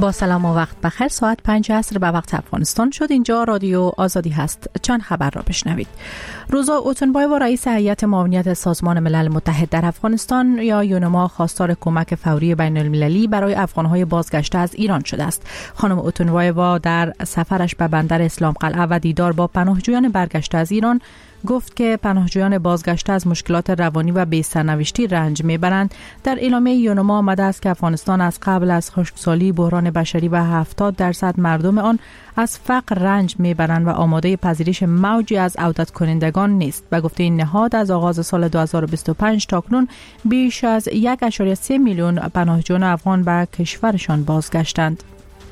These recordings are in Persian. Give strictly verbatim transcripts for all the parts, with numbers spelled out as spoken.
با سلام و وقت بخیر. ساعت پنج عصر به وقت افغانستان شد. اینجا رادیو آزادی هست. چند خبر را بشنوید. روزا اوتونبایوا رئیس هیئت معاونیت سازمان ملل متحد در افغانستان یا یونما خواستار کمک فوری بین المللی برای افغانهای بازگشته از ایران شده است. خانم اوتونبایوا در سفرش به بندر اسلام قلعه و دیدار با پناهجویان برگشته از ایران گفت که پناهجویان بازگشته از مشکلات روانی و بی‌سرنوشتی رنج میبرند. در اعلامیه یونما آمده است که افغانستان از قبل از خشکسالی، بحران بشری و هفتاد درصد مردم آن از فقر رنج میبرند و آماده پذیرش موجی از عودت کنندگان نیست. به گفته این نهاد از آغاز سال دو هزار و بیست و پنج تا اکنون بیش از یک ممیز سه میلیون پناهجویان افغان به کشورشان بازگشتند.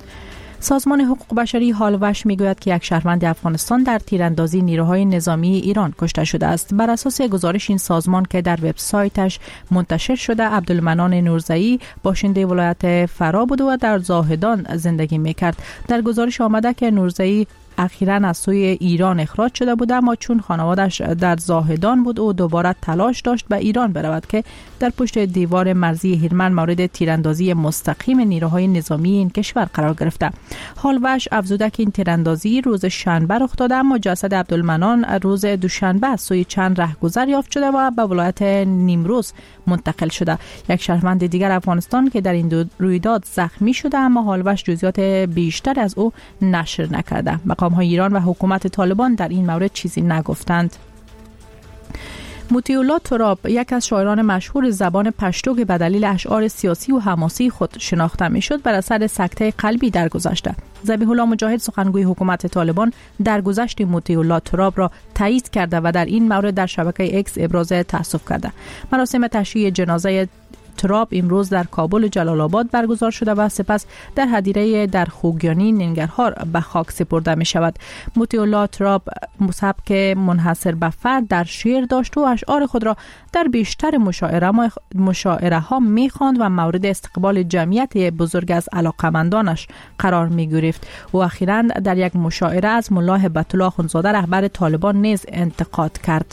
سازمان حقوق بشری هالوش میگوید که یک شهروند افغانستان در تیراندازی نیروهای نظامی ایران کشته شده است. بر اساس گزارش این سازمان که در وبسایتش منتشر شده، عبدالمنان نورزئی باشنده ولایت فرا بود و در زاهدان زندگی میکرد. در گزارش آمده که نورزئی اخیراً از سوی ایران اخراج شده بود، اما چون خانوادش در زاهدان بود او دوباره تلاش داشت به ایران برود که در پشت دیوار مرزی هیرمن مورد تیراندازی مستقیم نیروهای نظامی این کشور قرار گرفته. هالوش افزوده که این تیراندازی روز شنبه رخ داده، اما جسد عبدالمنان روز دوشنبه از سوی چند رهگذر یافت شده و به ولایت نیمروز منتقل شده. یک شهروند دیگر افغانستان که در این رویداد زخمی شده، اما هالوش جزئیات بیشتر از او نشر نکرده. مقام‌های ایران و حکومت طالبان در این مورد چیزی نگفتند. موتی الله تراب، یک از شاعران مشهور زبان پشتو که به دلیل اشعار سیاسی و حماسی خود شناخته میشد، بر اثر سکته قلبی درگذشته. ذبیح الله مجاهد، سخنگوی حکومت طالبان، درگذشت موتی الله تراب را تایید کرده و در این مورد در شبکه ایکس ابراز تأسف کرده. مراسم تشییع جنازه تراب امروز در کابل و جلال آباد برگزار شده و سپس در هدیره در خوگیانی ننگرهار به خاک سپرده می شود. موتی الله تراب سبک منحصر به فرد در شعر داشت و اشعار خود را در بیشتر مشاعره مشاعره ها می خواند و مورد استقبال جمعیت بزرگ از علاقمندانش قرار می گرفت. و اخیراً در یک مشاعره از ملا هبت الله اخوندزاده رهبر طالبان نیز انتقاد کرد.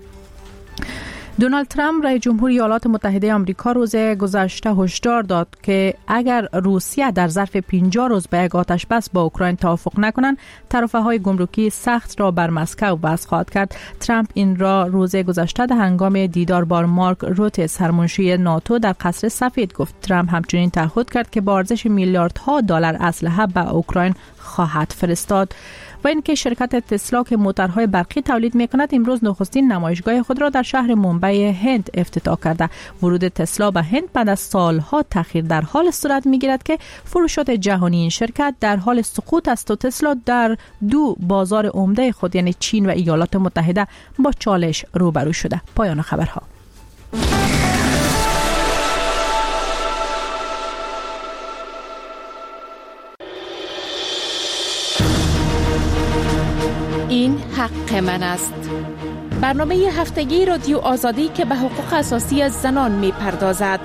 دونالد ترامپ رئیس جمهور ایالات متحده آمریکا روز گذشته هشدار داد که اگر روسیه در ظرف پنجاه روز به یک آتش بس با اوکراین توافق نکنند، ترفه‌های گمرکی سخت را بر مسکو وضع خواهد کرد. ترامپ این را روز گذشته در هنگام دیدار با مارک روته، سرمنشی ناتو، در قصر سفید گفت. ترامپ همچنین تعهد کرد که با ارزش میلیاردها دلار اسلحه به اوکراین خواهد فرستاد. و اینکه شرکت تسلا که موتورهای برقی تولید می‌کند امروز نخستین نمایشگاه خود را در شهر مومبای هند افتتاح کرده. ورود تسلا به هند بعد از سالها تأخیر در حال صورت می‌گیرد که فروشات جهانی این شرکت در حال سقوط است و تسلا در دو بازار عمده خود یعنی چین و ایالات متحده با چالش روبرو شده. پایان خبرها. این حق من است. برنامه هفتگی رادیو آزادی که به حقوق اساسی زنان می پردازد.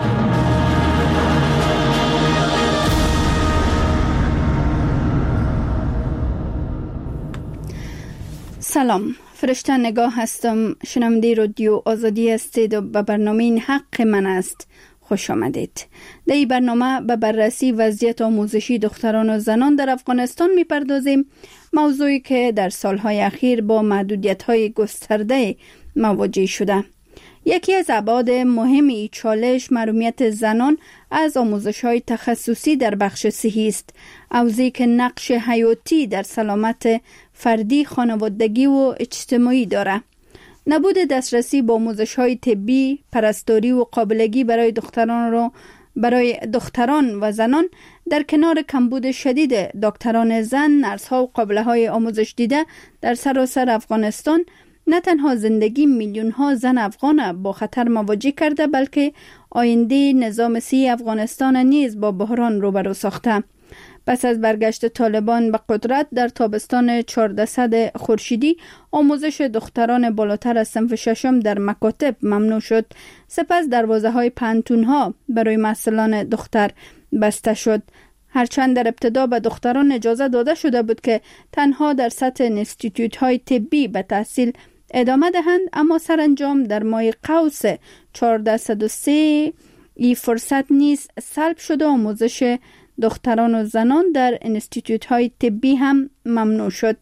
سلام، فرشته نگاه هستم. شنونده رادیو آزادی هستید و به برنامه این حق من است خوش آمدید. در این برنامه به بررسی وضعیت آموزشی دختران و زنان در افغانستان می‌پردازیم، موضوعی که در سالهای اخیر با محدودیت‌های گسترده مواجه شده. یکی از ابعاد مهم این چالش محرومیت زنان از آموزش‌های تخصصی در بخش صحی است، حوزه‌ای که نقش حیاتی در سلامت فردی، خانوادگی و اجتماعی دارد. نبود دسترسی به آموزش‌های طبی، پرستاری و قابلگی برای دختران را برای دختران و زنان در کنار کمبود شدید دکتران زن، نرس‌ها و قابله‌های آموزش دیده در سراسر افغانستان نه تنها زندگی میلیون‌ها زن افغان با خطر مواجه کرده، بلکه آینده نظام صحی افغانستان نیز با بحران روبرو ساخته. پس از برگشت طالبان به قدرت در تابستان چهاردهصد خورشیدی، آموزش دختران بالاتر از صنف ششم در مکاتب ممنوع شد. سپس دروازه‌های پانتون‌ها برای محصلان دختر بسته شد. هرچند در ابتدا به دختران اجازه داده شده بود که تنها در سطح انستیتوت‌های طبی به تحصیل ادامه دهند، اما سرانجام در ماه قوس چهاردهصد و سه این فرصت نیز سلب شد و آموزش دختران و زنان در انستیتوت های طبی هم ممنوع شد.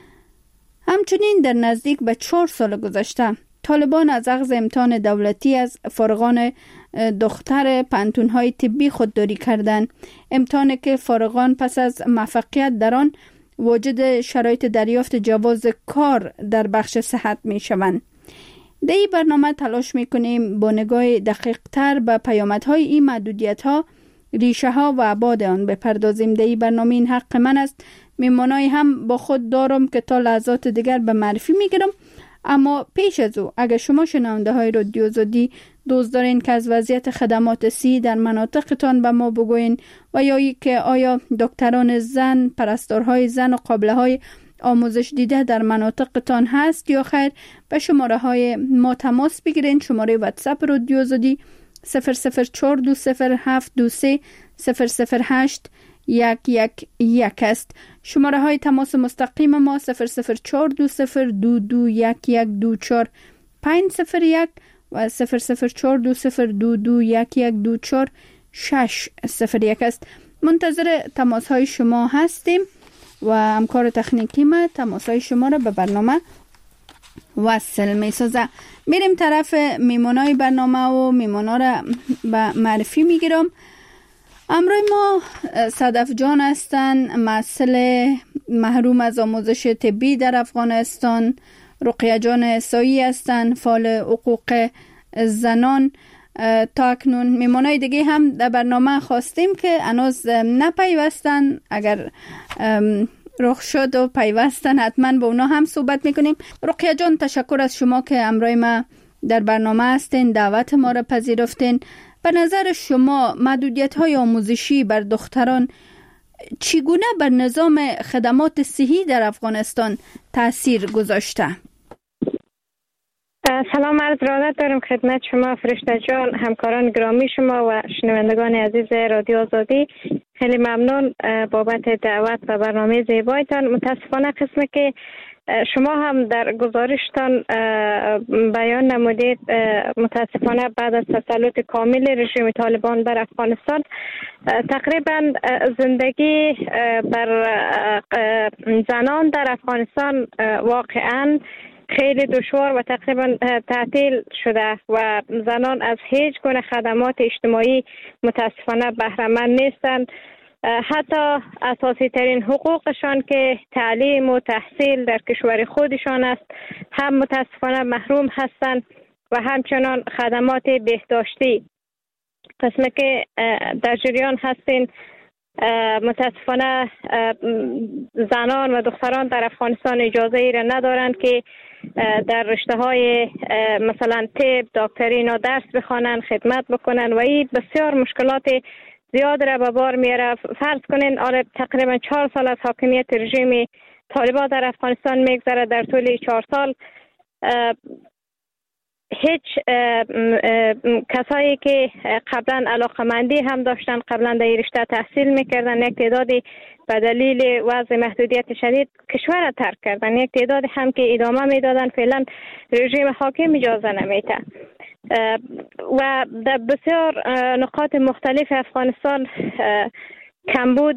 همچنین در نزدیک به چهار سال گذشته طالبان از اخذ امتحان دولتی از فارغان دختر پانتون های طبی خودداری کردند. امتحانی که فارغان پس از موفقیت در آن واجد شرایط دریافت جواز کار در بخش صحت می شوند. در این برنامه تلاش می کنیم با نگاه دقیق تر به پیامدهای این محدودیت ها، ریشه ها و ابعاد آن بپردازیم. در این برنامه این حق من است. میمانایی هم با خود دارم که تا لحظات دیگر به معرفی می گیرم. اما پیش از او اگر شما شنونده های رادیو آزادی دوست دارین که از وضعیت خدمات صحی در مناطقتان به ما بگوین و یا ای که آیا دکتران زن، پرستارهای زن و قابله های آموزش دیده در مناطقتان هست یا خیر، به شماره های ما تماس بگیرین. شماره واتساپ رادیو آزادی صفر صفر چهار دو صفر هفت دو سه صفر صفر هشت یک یک یک است. شماره های تماس مستقیم ما صفر صفر چهار دو صفر دو دو یک یک دو چهار پنج صفر یک و صفر صفر چهار دو صفر دو دو یک یک دو چهار شش صفر یک است. منتظر تماس های شما هستیم و همکار تکنیکی ما تماس های شما را به برنامه وصل می سازه. میریم طرف میمونای برنامه و میمونا را به معرفی میگیرم. امروز ما صدف جان هستند، مسئله محروم از آموزش طبی در افغانستان. رقیه جان احسایی هستند، فعال حقوق زنان. تا اکنون میمونای دیگه هم در برنامه خواستیم که هنوز نپیوستن، اگر رخ شد و پیوستن حتما با اونا هم صحبت میکنیم. رقیه جان تشکر از شما که امروز ما در برنامه هستین، دعوت ما را پذیرفتین. به نظر شما محدودیت های آموزشی بر دختران چگونه بر نظام خدمات صحی در افغانستان تاثیر گذاشته؟ سلام عرض ارادت دارم خدمت شما فرشته جان، همکاران گرامی شما و شنوندگان عزیز رادیو آزادی. خیلی ممنون بابت دعوت و برنامه زیبایتان. متاسفانه قسمی که شما هم در گزارشتان بیان نمودید، متاسفانه بعد از تسلط کامل رژیم طالبان بر افغانستان تقریبا زندگی بر زنان در افغانستان واقعا خیلی دشوار و تقریبا تعطیل شده و زنان از هیچ گونه خدمات اجتماعی متاسفانه بهره مند نیستند. حتی اساسی ترین حقوقشان که تعلیم و تحصیل در کشور خودشان است هم متاسفانه محروم هستند و همچنان خدمات بهداشتی. قسمی که در جریان هستین، متاسفانه زنان و دختران در افغانستان اجازه ای را ندارند که در رشته های مثلا طب، دکتری اینا درس بخوانند، خدمت بکنند و این بسیار مشکلات زیاد را به بار میاره. فرض کنین آره تقریبا چهار سال از حاکمیت رژیم طالبان در افغانستان میگذره. در طول چهار سال هیچ کسایی که قبلا علاقمندی هم داشتن، قبلا در رشته تحصیل میکردن، یک تعدادی به دلیل وضع محدودیت شدید کشور را ترک کردن، یک تعدادی هم که ادامه میدادن. فعلا رژیم حاکم اجازه نمیده و در بسیار نقاط مختلف افغانستان کمبود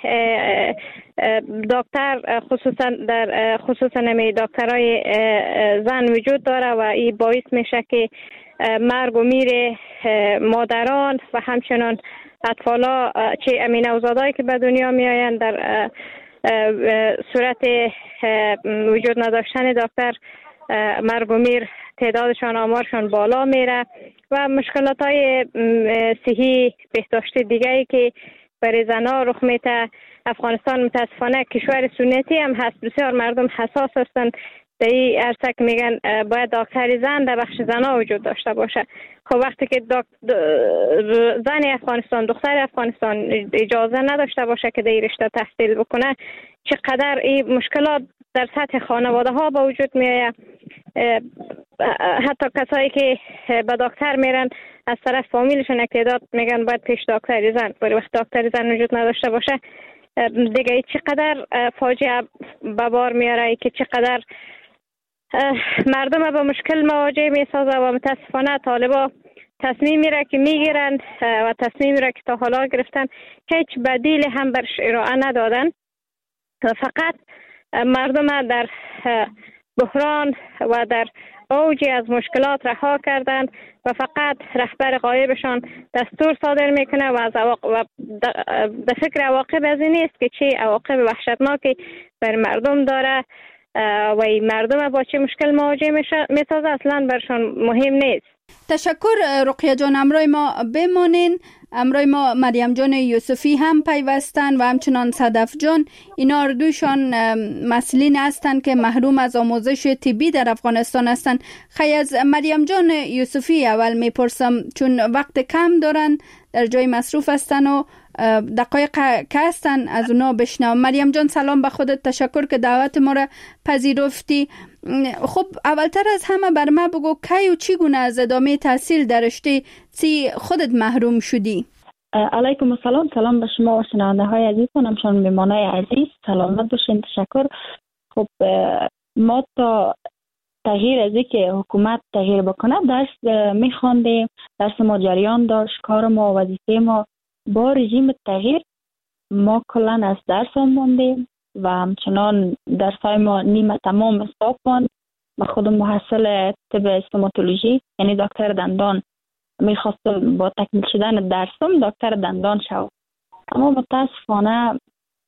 دکتر خصوصا در خصوصا نمی دکترای زن وجود داره و این باعث میشه که مرگ و میر مادران و همچنان اطفالا چه امین نوزادایی که به دنیا می آیند در صورت وجود نداشتن دکتر مرگ و میر تعدادشان آمارشان بالا میره و مشکلات های صحی بهداشتی دیگری که برای زنها رخ میده. افغانستان متاسفانه کشور سنتی هم هست، بسیار مردم حساس هستند. در این عرصه که میگن باید دکتر زن در بخش زنها وجود داشته باشه. خب وقتی که زن افغانستان، دختر افغانستان اجازه نداشته باشه که در این رشته تحصیل بکنه، چقدر این مشکلات در سطح خانواده ها با وجود میآید. حتی کسایی که به دکتر میرن از طرف فامیلشون یک تعداد میگن باید پیش دکتر زن، ولی وقت دکتر زن وجود نداشته باشه دیگه چقدر فاجعه به بار میاره که چقدر مردم با مشکل مواجه میسازه و متاسفانه طالبا تصمیمی را که میگیرن و تصمیمی را که تا حالا گرفتن هیچ بدیل هم برش ارائه ندادن. فقط مردم در بحران و در اوجی از مشکلات رها کردن و فقط رهبر غایبشان دستور صادر میکنه و از و در فکر عواقب از این نیست که چه عواقب وحشتناکی بر مردم داره و مردم با چه مشکل مواجه میسازه اصلا برشان مهم نیست. تشکر رقیه جان. امروز ما بمانین. امروز ما مریم جان یوسفی هم پیوستن و همچنان صدف جان. اینا هر دوشان مسئولین هستند که محروم از آموزش طبی در افغانستان هستند. خیلی از مریم جان یوسفی اول میپرسم، چون وقت کم دارن، در جای مصروف هستن و دقایق که هستن از اونا بشنوم. مریم جان سلام به خودت، تشکر که دعوت ما را پذیرفتی. خب اولتر از همه بر ما بگو کی و چگونه از ادامه تحصیل در رشته سی خودت محروم شدی؟ علیکم السلام. سلام به شما و شنونده های عزیزم، همچنان میمانای عزیز، سلامت باشین. تشکر. خب ما تا تغییر از که حکومت تغییر بکنه درس میخواندیم، درس ما جریان داشت، کار ما وظیفه ما. با رژیم تغییر ما کلن از درس ماندیم و همچنان درس های ما نیمه تمام حساب ماند. ما خودم محصل طب استوماتولوژی یعنی دکتر دندان میخواستم با تکمیل شدن درسم دکتر دندان شوم، اما متاسفانه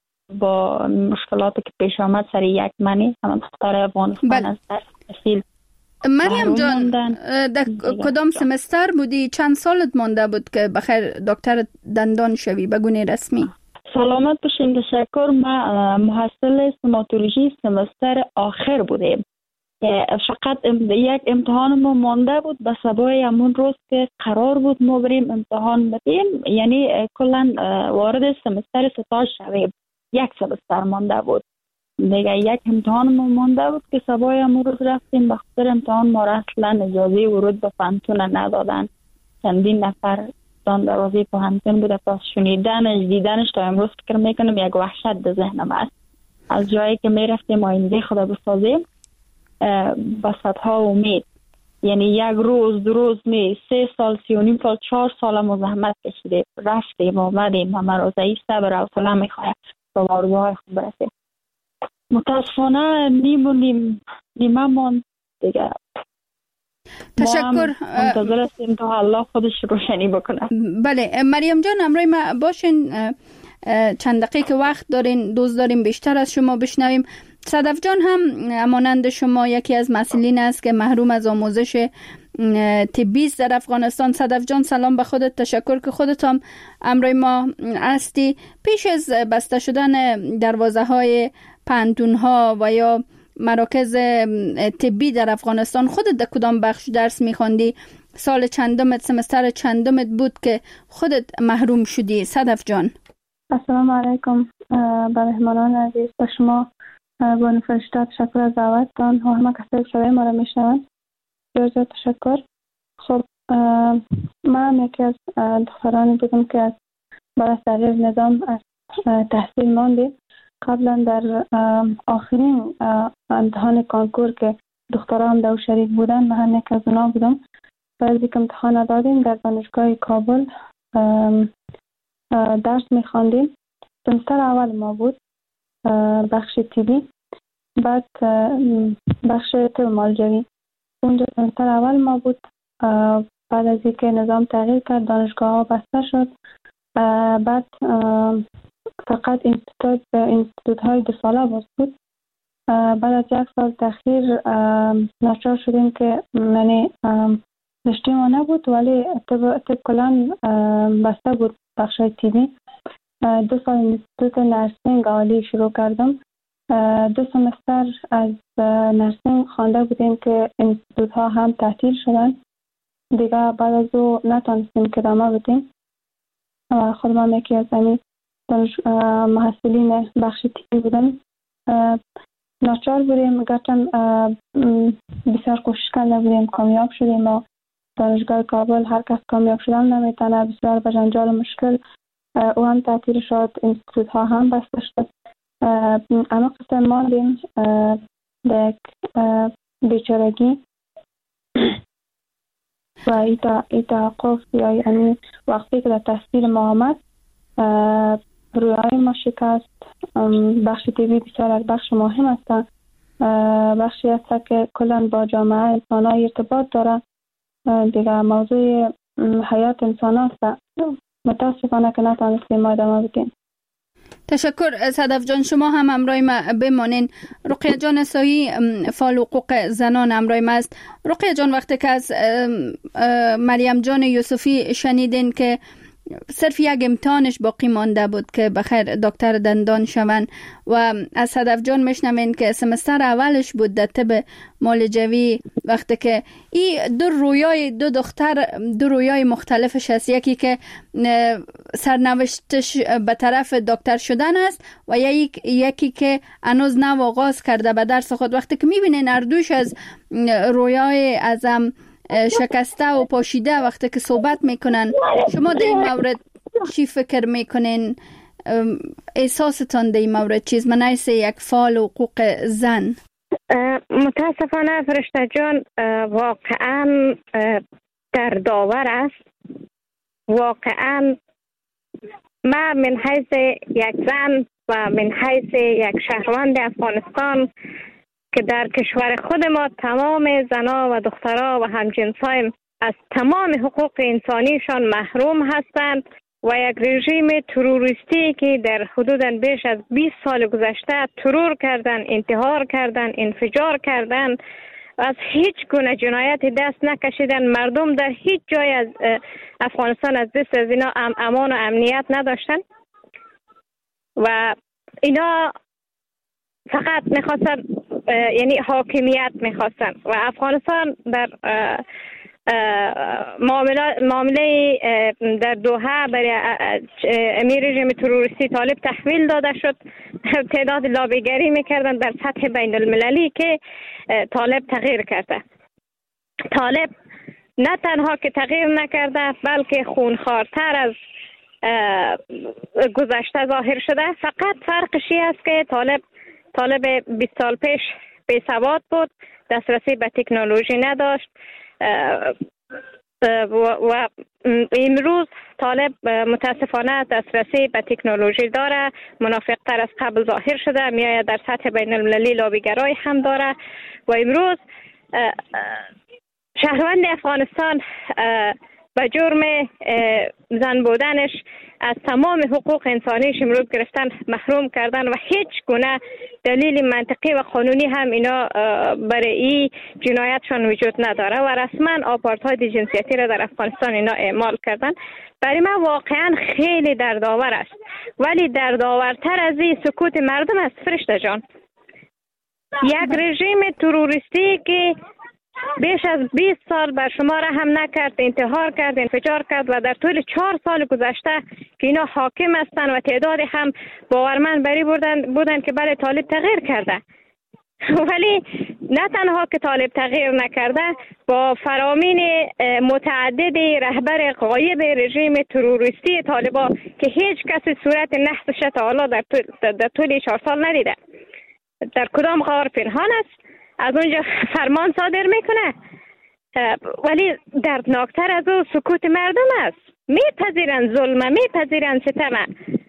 با مشکلاتی که پیش آمد سر یک منی همه دختر افغانستان بل. از درس تحصیل مریم جان در کدام سمستر بودی؟ چند سالت مانده بود که بخیر دکتر دندان شوی بگونه رسمی؟ سلامت باشین. تشکر. ما محصل استوماتولوژی سمستر آخر بودیم. فقط یک امتحان ما مانده بود به سبای همون روز که قرار بود ما بریم امتحان بدیم، یعنی کلا وارد سمستر ستاش شویم. یک سمستر مانده بود دیگه، یک امتحان ما مانده بود که سبای همون روز رفتیم. به خاطر امتحان ما را اصلا اجازه ورود به پانتون ندادن. چندین نفر دان دروازه پانتون بوده، پس شنیدنش دیدنش تا امروز فکر میکنم یک وحشت به ذهنم است. از جایی که میرفتیم آینده خدا بسازیم با صدها امید، یعنی یک روز دو روز می سه سال سی و نیم سال چهار سال ما زحمت کشیده رفتیم آمدیم و مرازعی صبر و حوصله میخواهیم با آرزوهای خود برسیم. متاسفانه نیم و نیم نیمه ماند دیگه. تشکر. منتظر هستیم تا الله خودش روشنی بکنه. بله مریم جان، امروز ما باشین چند دقیقه وقت دارین، دوست داریم بیشتر از شما بشنویم. صدف جان هم همانند شما یکی از مسئولین است که محروم از آموزش طبی است در افغانستان. صدف جان سلام به خودت، تشکر که خودت هم امروز ما هستی. پیش از بسته شدن دروازه های پانتون ها و یا مراکز طبی در افغانستان خودت در کدام بخش درس میخواندی؟ سال چندمت، سمستر چندمت بود که خودت محروم شدی؟ صدف جان السلام علیکم. به مهمانان عزیز و شما بانو فرشته تشکر از دعوتتان و همه کسایی که صدای ما را میشنوند بسیار تشکر. خب من یکی از دخترانی بودم که از بعد از تغییر نظام از تحصیل ماندیم. قبلا در آخرین امتحان کانکور که دخترها هم در شریک بودن من هم یک از اونا بودم. بعد که امتحان دادیم در دانشگاه کابل درس میخواندیم. سمستر اول ما بود بخش تیبی، بعد بخش طب مالجوی. اونجا سمستر اول ما بود. بعد از اینکه نظام تغییر کرد دانشگاه ها بسته شد. بعد فقط اینستیتوت اینستیتوت های دو ساله باز بود. بعد از یک سال تأخیر ناچار شدیم که یعنی رشته ما نبود ولی طب طب کلان بسته بود بخش تیبی. دو سال اینستیتوت نرسینگ عالی شروع کردم. دو سمستر از نرسینگ خوانده بودیم که اینستیتوت ها هم تعطیل شدن دیگه. بعد از او نتونستیم که ادامه بدیم. خود من یکی از همین محصلین بخش تیبی بودم. ناچار بودیم گرچه بسیار کوشش کرده بودیم کامیاب شدیم و دانشگاه کابل هر کس کامیاب شدن نمیتونه، بسیار به جنجال مشکل او هم تعطیل شد، اینستیتوت ها هم بسته شد. اما قسم ماندیم در بیچارگی و این توقف یا یعنی وقتی که در تحصیل ما آمد رویای ما شکست. بخش تیوی بسیار بخش مهم است، بخشی است که کلا با جامعه انسان ها ارتباط داره، دیگه موضوع حیات انسان است. متاسفانه که نتانستیم ما ادامه بدیم. تشکر صدف جان، شما هم همراه ما بمانین. رقیه جان اسایی فعال حقوق زنان همراه ما است. رقیه جان، وقتی که از مریم جان یوسفی شنیدین که صرف یک امتحانش باقی مانده بود که بخیر دکتر دندان شون و از صدف جان میشنوین که سمستر اولش بود در طب معالجوی، وقتی که این دو رویای دو دختر دو رویای مختلفش هست، یکی که سرنوشتش به طرف دکتر شدن است و یک یکی که هنوز نو آغاز کرده به درس خود. وقتی که میبینین هر دوش از رویای ازم شکسته و پاشیده وقتی که صحبت میکنن، شما در این مورد چی فکر میکنین؟ احساستان در این مورد چیز من ایس یک فعال حقوق زن؟ متاسفانه فرشته جان واقعا در داور است. واقعا ما من حیث یک زن و من حیث یک شهروند افغانستان که در کشور خود ما تمام زنها و دخترها و همجنسایم از تمام حقوق انسانیشان محروم هستند و یک رژیم تروریستی که در حدود بیش از بیست سال گذشته ترور کردن، انتحار کردن، انفجار کردن، از هیچ گونه جنایت دست نکشیدن. مردم در هیچ جای از افغانستان از دست از اینا امان و امنیت نداشتن و اینا فقط میخواستن یعنی حاکمیت میخواستن و افغانستان در معامله معامله در دوحه برای امیر رژیم تروریستی طالب تحویل داده شد. تعداد لابیگری میکردن در سطح بین المللی که طالب تغییر کرده. طالب نه تنها که تغییر نکرده بلکه خونخوارتر از گذشته ظاهر شده. فقط فرقشی است که طالب طالب بیست سال پیش بی سواد بود، دسترسی به تکنولوژی نداشت و امروز طالب متاسفانه دسترسی به تکنولوژی داره، منافق‌تر از قبل ظاهر شده، میآید در سطح بین المللی لابیگرای هم داره و امروز شهروند افغانستان به جرم زن بودنش از تمام حقوق انسانیش امروز گرفتن محروم کردن و هیچ گونه دلیل منطقی و قانونی هم اینا برای این جنایتشان وجود نداره و رسما آپارتاید جنسیتی را در افغانستان اینا اعمال کردن. برای من واقعا خیلی دردآور است، ولی دردآورتر از این سکوت مردم است فرشته جان. یک رژیم تروریستی که بیش از بیست سال بر شما رحم نکرد، انتحار کرد، انفجار کرد و در طول چهار سال گذشته که اینا حاکم هستند و تعداد هم باورمند بری بودن بودن که بله طالب تغییر کرده، ولی نه تنها که طالب تغییر نکرده، با فرامین متعدد رهبر غایب رژیم تروریستی طالبا که هیچ کسی صورت نحسش تا حالا در طول, در طول چهار سال ندیده، در کدام غار پنهان است، از اونجا فرمان صادر میکنه، ولی دردناکتر از او سکوت مردم است. میپذیرن ظلم، میپذیرن ستم،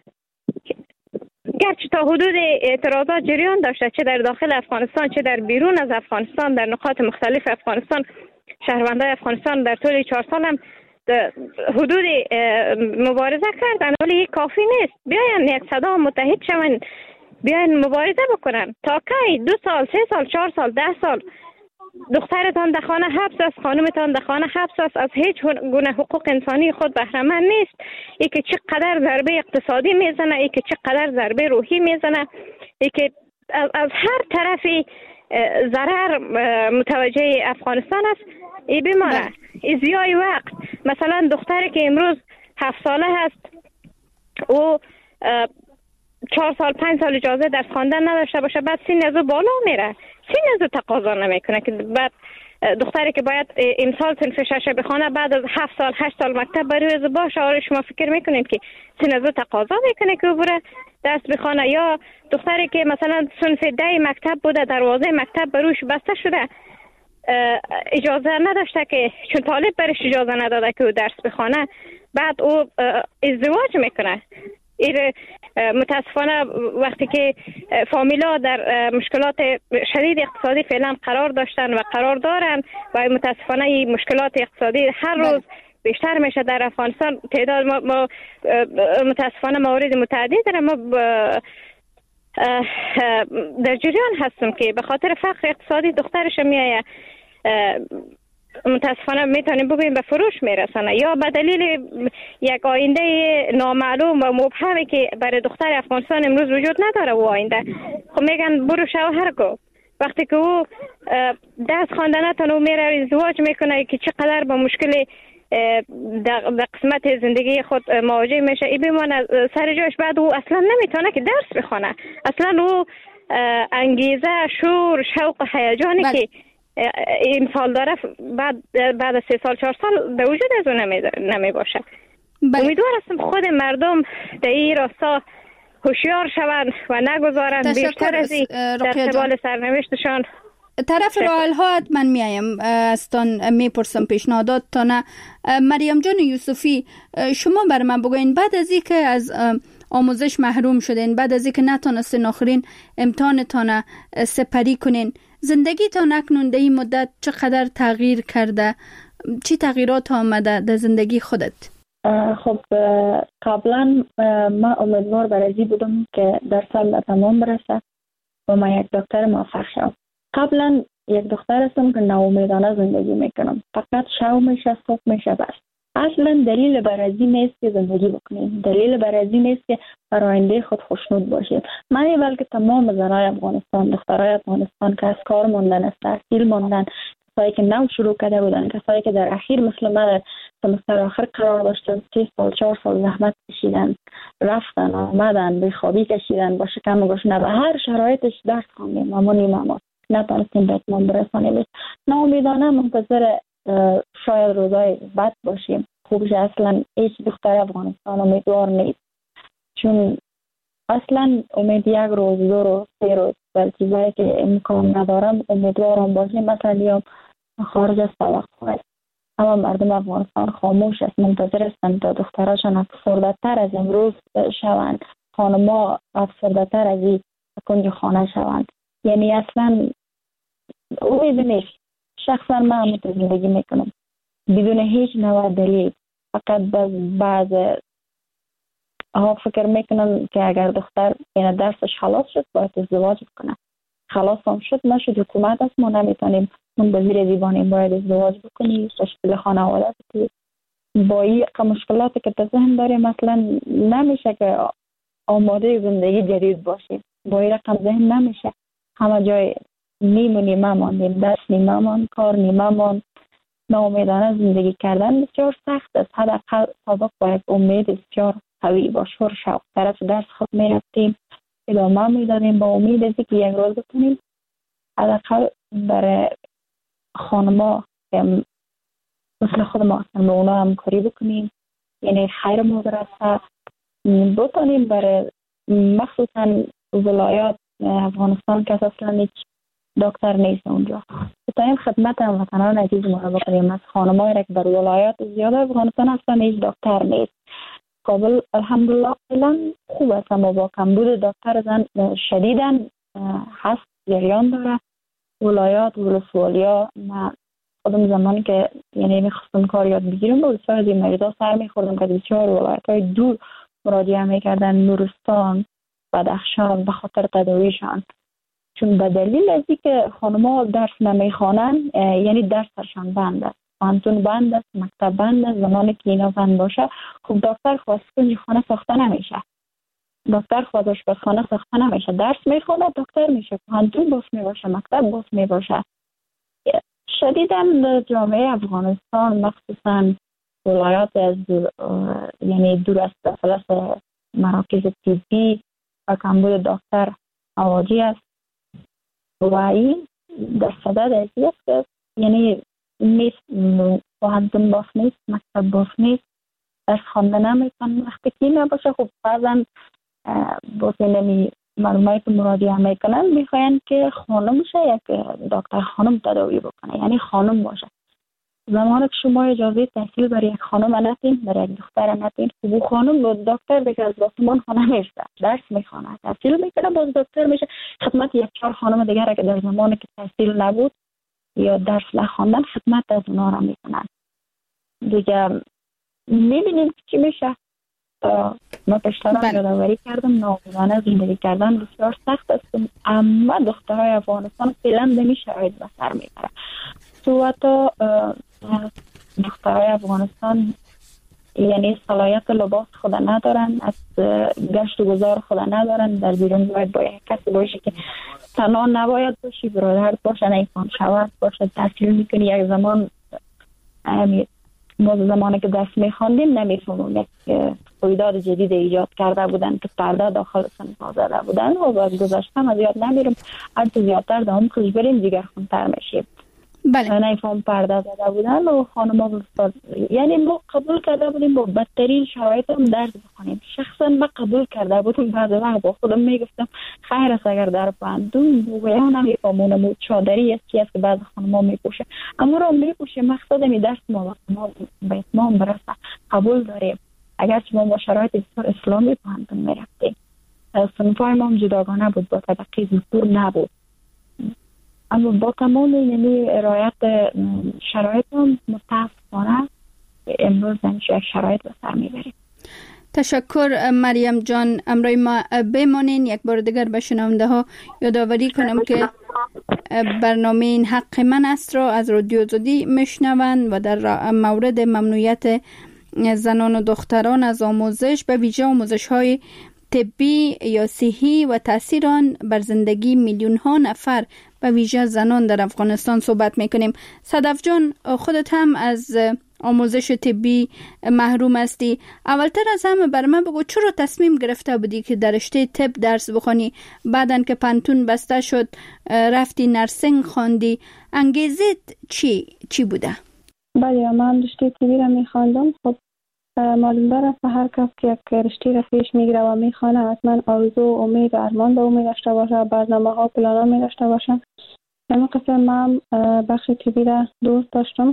گرچه تا حدود اعتراضات جریان داشته، چه در داخل افغانستان چه در بیرون از افغانستان، در نقاط مختلف افغانستان. شهروندان افغانستان در طول چهار سال هم حدود مبارزه کردن، ولی کافی نیست. بیاین یک صدا متحد شون، بیاین مبارزه بکنن. تا کی؟ دو سال، سه سال، چهار سال، ده سال دخترتان در خانه حبس است، خانمتان در خانه حبس است، از هیچ گونه حقوق انسانی خود بهره مند نیست. ای که چقدر ضربه اقتصادی میزنه، ای که چقدر ضربه روحی میزنه، ای که از, از هر طرفی ضرر متوجه افغانستان است. ای بمانه، ای ضیاع وقت. مثلا دختری که امروز هفت ساله هست او چهار سال پنج سال اجازه درس خواندن نداشته باشه، بعد سین از او بالا میره، سین از او تقاضا نمیکنه که بعد دختری که باید امسال صنف شش بخونه بعد از هفت سال هشت سال مکتب بروی از باشه. آره شما فکر میکنید که سین از او تقاضا میکنه که او بره درس بخونه؟ یا دختری که مثلا صنف ده مکتب بوده، دروازه مکتب بروش بسته شده، اجازه نداشته که چون طالب برش اجازه نداده که او درس بخونه، بعد او ازدواج میکنه. این متاسفانه وقتی که فامیلا در مشکلات شدید اقتصادی فعلا قرار داشتن و قرار دارن و متاسفانه این مشکلات اقتصادی هر روز بیشتر میشه در افغانستان. تعداد ما, ما متاسفانه موارد متعدد داریم. ما در جریان هستم که به خاطر فقر اقتصادی دخترش میایه متاسفانه میتونیم ببینیم به فروش میرسانه، یا به دلیل یک آینده نامعلوم و مبهمی که برای دختر افغانستان امروز وجود نداره. و آینده خب میگن برو شوهر کو، وقتی که او درس خوانده نتونه و میره ازدواج میکنه که چقدر با مشکل در قسمت زندگی خود مواجه میشه، ای بمانه سر جایش. بعد او اصلا نمیتونه که درس بخونه، اصلا او انگیزه، شور، شوق، هیجانی که امسال داره بعد بعد از سه سال چهار سال به وجود از اون نمی باشه. امیدوار هستم خود مردم در این راستا هوشیار شوند و نگذارند بیشتر از این در قبال سرنوشتشان. طرف راه ها حتما میایم استان میپرسم پیشنهادات تا نه. مریم جان یوسفی، شما بر من بگوین بعد از اینکه از آموزش محروم شدین، بعد از اینکه نتونستین آخرین امتحانتان سپری کنین، زندگی تا اکنون در این مدت چقدر تغییر کرده؟ چی تغییرات آمده در زندگی خودت؟ خب قبلا من امیدوار برای بودم که درسم به تمام برسه و من یک دکتر موفق شم. قبلا یک دختر هستم که ناامیدانه زندگی میکنم، فقط شو میشه، صبح میشه، بس. اصلا دلیل برازی نیست که زندگی بکنیم، دلیل برازی نیست که بر آینده خود خوشنود باشیم. من بلکه تمام زنای افغانستان، دخترای افغانستان که از کار موندن، از تحصیل موندن، کسایی که نو شروع کرده بودن، کسایی که در اخیر مثل من سمستر آخر قرار داشتن، سه سال چهار سال زحمت کشیدن، رفتن آمدن، بیخوابی کشیدن، با شکم گشنه به هر شرایطش درس خواندیم، مامونی ماما نتونستیم به اتمام برسانیم. ناامیدانه منتظر شاید روزای بد باشیم. خوبش اصلا هیچ دختر افغانستان امیدوار نیست، چون اصلا امید یک روز، دو روز، سه روز بر چیزایی که امکان ندارم امیدوارم باشیم. مثلا یا خارج از توقع است، اما مردم افغانستان خاموش است، منتظر هستند تا دختراشان افسرده تر از امروز شوند، خانما افسرده تر از این کنج خانه شوند. یعنی اصلا امید نیست. شخصا من همون زندگی میکنم بدون هیچ نوع دلیل. فقط بعض ها فکر میکنن که اگر دختر این درسش خلاص شد باید ازدواج بکنه. خلاص هم شد نشد، حکومت است، ما نمیتونیم اون به زیر دیوانیم، باید ازدواج بکنی، تشکیل خانواده بکنی. با این مشکلاتی که در ذهن داریم مثلا نمیشه که آماده زندگی جدید باشیم. با این رقم ذهن نمیشه. همه جای نیم و نیمه ماندیم، درس نیمه ماند، کار نیمه ماند. ناامیدانه زندگی کردن بسیار سخت است. حداقل سابق باید امید بسیار قوی با شور شوق طرف درس خود میرفتیم، ادامه میدادیم با امید از که یک روز بکنیم حداقل برای خانما مثل خود ما هستن به اونا همکاری بکنیم، یعنی خیر ما برسه بتانیم. برای مخصوصا ولایات افغانستان که اصلا هیچ دکتر نیست اونجا، بتانیم خدمت هموطنان عزیز ما رو بکنیم. از خانمایی را که در ولایات زیاد افغانستان اصلا هیچ دکتر نیست. کابل الحمدلله فعلا خوب است، اما با کمبود دکتر زن شدیدن هست، جریان داره. ولایات ولسوالیا من خودم زمانی که یعنی میخواستم کار یاد بگیرم با بسیار از این مریضا سر میخوردم که بسیار ولایت های دور مراجعه میکردن، نورستان، بدخشان، به خاطر تداویشان. چون به دلیل از اینکه خانم‌ها درس نمیخوانن، یعنی درسشان بند است، پانتون بند است، مکتب بند است. زمانی که اینا بند باشه خب دکتر خواست کنج خانه ساخته نمیشه، دکتر خواست آشپزخانه ساخته نمیشه، درس میخونه دکتر میشه، پانتون باز میباشه، مکتب باز میباشه. شدیداً جامعه افغانستان مخصوصاً ولایات از دور یعنی دور از دفلس مراکز طبی و کمبود دکتر مواجه است و این در صدد از است که یعنی نیست، پانتون باز نیست، مکتب باز نیست، درس خوانده نمیتون. وقتی که نباشه خب بعضا باز نمی معلوماتی که مراجعه میکنن میخواین که خانم شه یک دکتر خانم تداوی بکنه، یعنی خانم باشه. زمانی که شما اجازه تحصیل برای یک خانم ندین، برای یک دختر ندین، خب خانم دکتر دیگه از دکترمان خانه میشه، درس میخونه، تحصیل میکنه، باز دکتر میشه، خدمت یک چهار خانم دیگر که در زمانی که تحصیل نبود یا درس نخواندن خدمت از اونها را میکنن دیگه. میبینیم چی میشه. ما پشتران یادآوری کردم ناقصانه زندگی کردن بسیار سخت است، اما دخترای افغانستان فعلا به شرایط به سر میبره. تو حتی دخترای افغانستان یعنی صلاحیت لباس خود ندارن، از گشت و گذار خود ندارن، در بیرون باید با یک کسی باشی که تنها نباید باشی، برادر باشه، نیفان شود باشه، تحصیل میکنی. یک زمان ما زمانی که درس میخواندیم نمیفهمون یک رویداد جدید ایجاد کرده بودن که پرده داخل سنفا زده بودن و باز گذاشتم از یاد نمیرم، هرچه زیادتر دام خوش بریم دیگر خونتر میشیم. بله. نیفهم پرده زده بودن و خانم ها یعنی ما قبول کرده بودیم با بدترین شرایط هم درس بخونیم. شخصا ما قبول کرده بودیم، بعد وقت با خودم میگفتم خیر است اگر در پاندون بویان نمیفهمونم و چادری است که بعض خانم ها میپوشه، اما رو میپوشه. مقصد می درس ما ما به اتمام برسه قبول داریم. اگر ما با شرایط بسیار اسلامی پاندون میرفتیم، صنفای ما هم جداگانه بود، با طبقه زور نبود، اما با تمام یعنی رعایت شرایط هم متاسفانه امروز نمیشه یک شرایط به سر میبریم. تشکر مریم جان. امروی ما بمانین. یک بار دیگر به شنونده ها یادآوری کنم که برنامه این حق من است را از رادیو آزادی میشنوند و در مورد ممنوعیت زنان و دختران از آموزش، به ویژه آموزش های طبی یا صحی و تاثیر آن بر زندگی میلیون ها نفر به ویژه زنان در افغانستان صحبت میکنیم. صدف جان، خودت هم از آموزش طبی محروم هستی. اولتر از همه بر من بگو چرا تصمیم گرفته بودی که در رشته طب درس بخونی؟ بعدن که پانتون بسته شد رفتی نرسینگ خواندی، انگیزت چی چی بوده؟ بله، من رشته طبی را میخواندم. خب معلوم داره هر کس که یک رشته را پیش میگیره و میخوانه حتما آرزو و امید و ارمان به او میداشته باشه، برنامه ها و پلان ها میداشته باشه. در قسم من بخش طبی را دوست داشتم.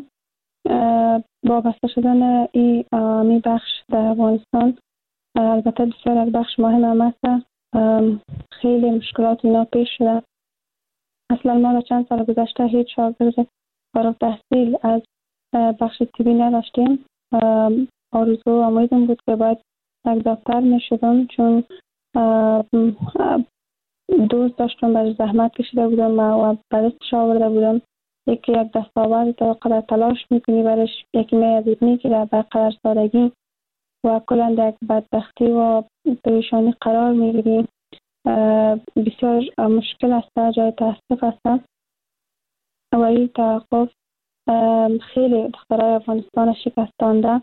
با بسته شدن این می بخش در افغانستان البته بسیار یک بخش مهم هم است. خیلی مشکلات اینا پیش شده. اصلا ما در چند سال گذشته هیچ شاگرد فارغ التحصیل از بخش طبی نداشتیم. آرزو و امیدم بود که باید یک دکتر می شدم، چون دوست داشتم، برای زحمت کشیده بودم و برستش آورده بودم. یکی یک دستاورد تا قدر تلاش میکنی برش، یکی میادید میگیره به قدر سادگی و کلا در بدبختی و پریشانی قرار میگیری. بسیار مشکل است، جای تاسف است و این توقف خیلی دخترای افغانستان شکستانده.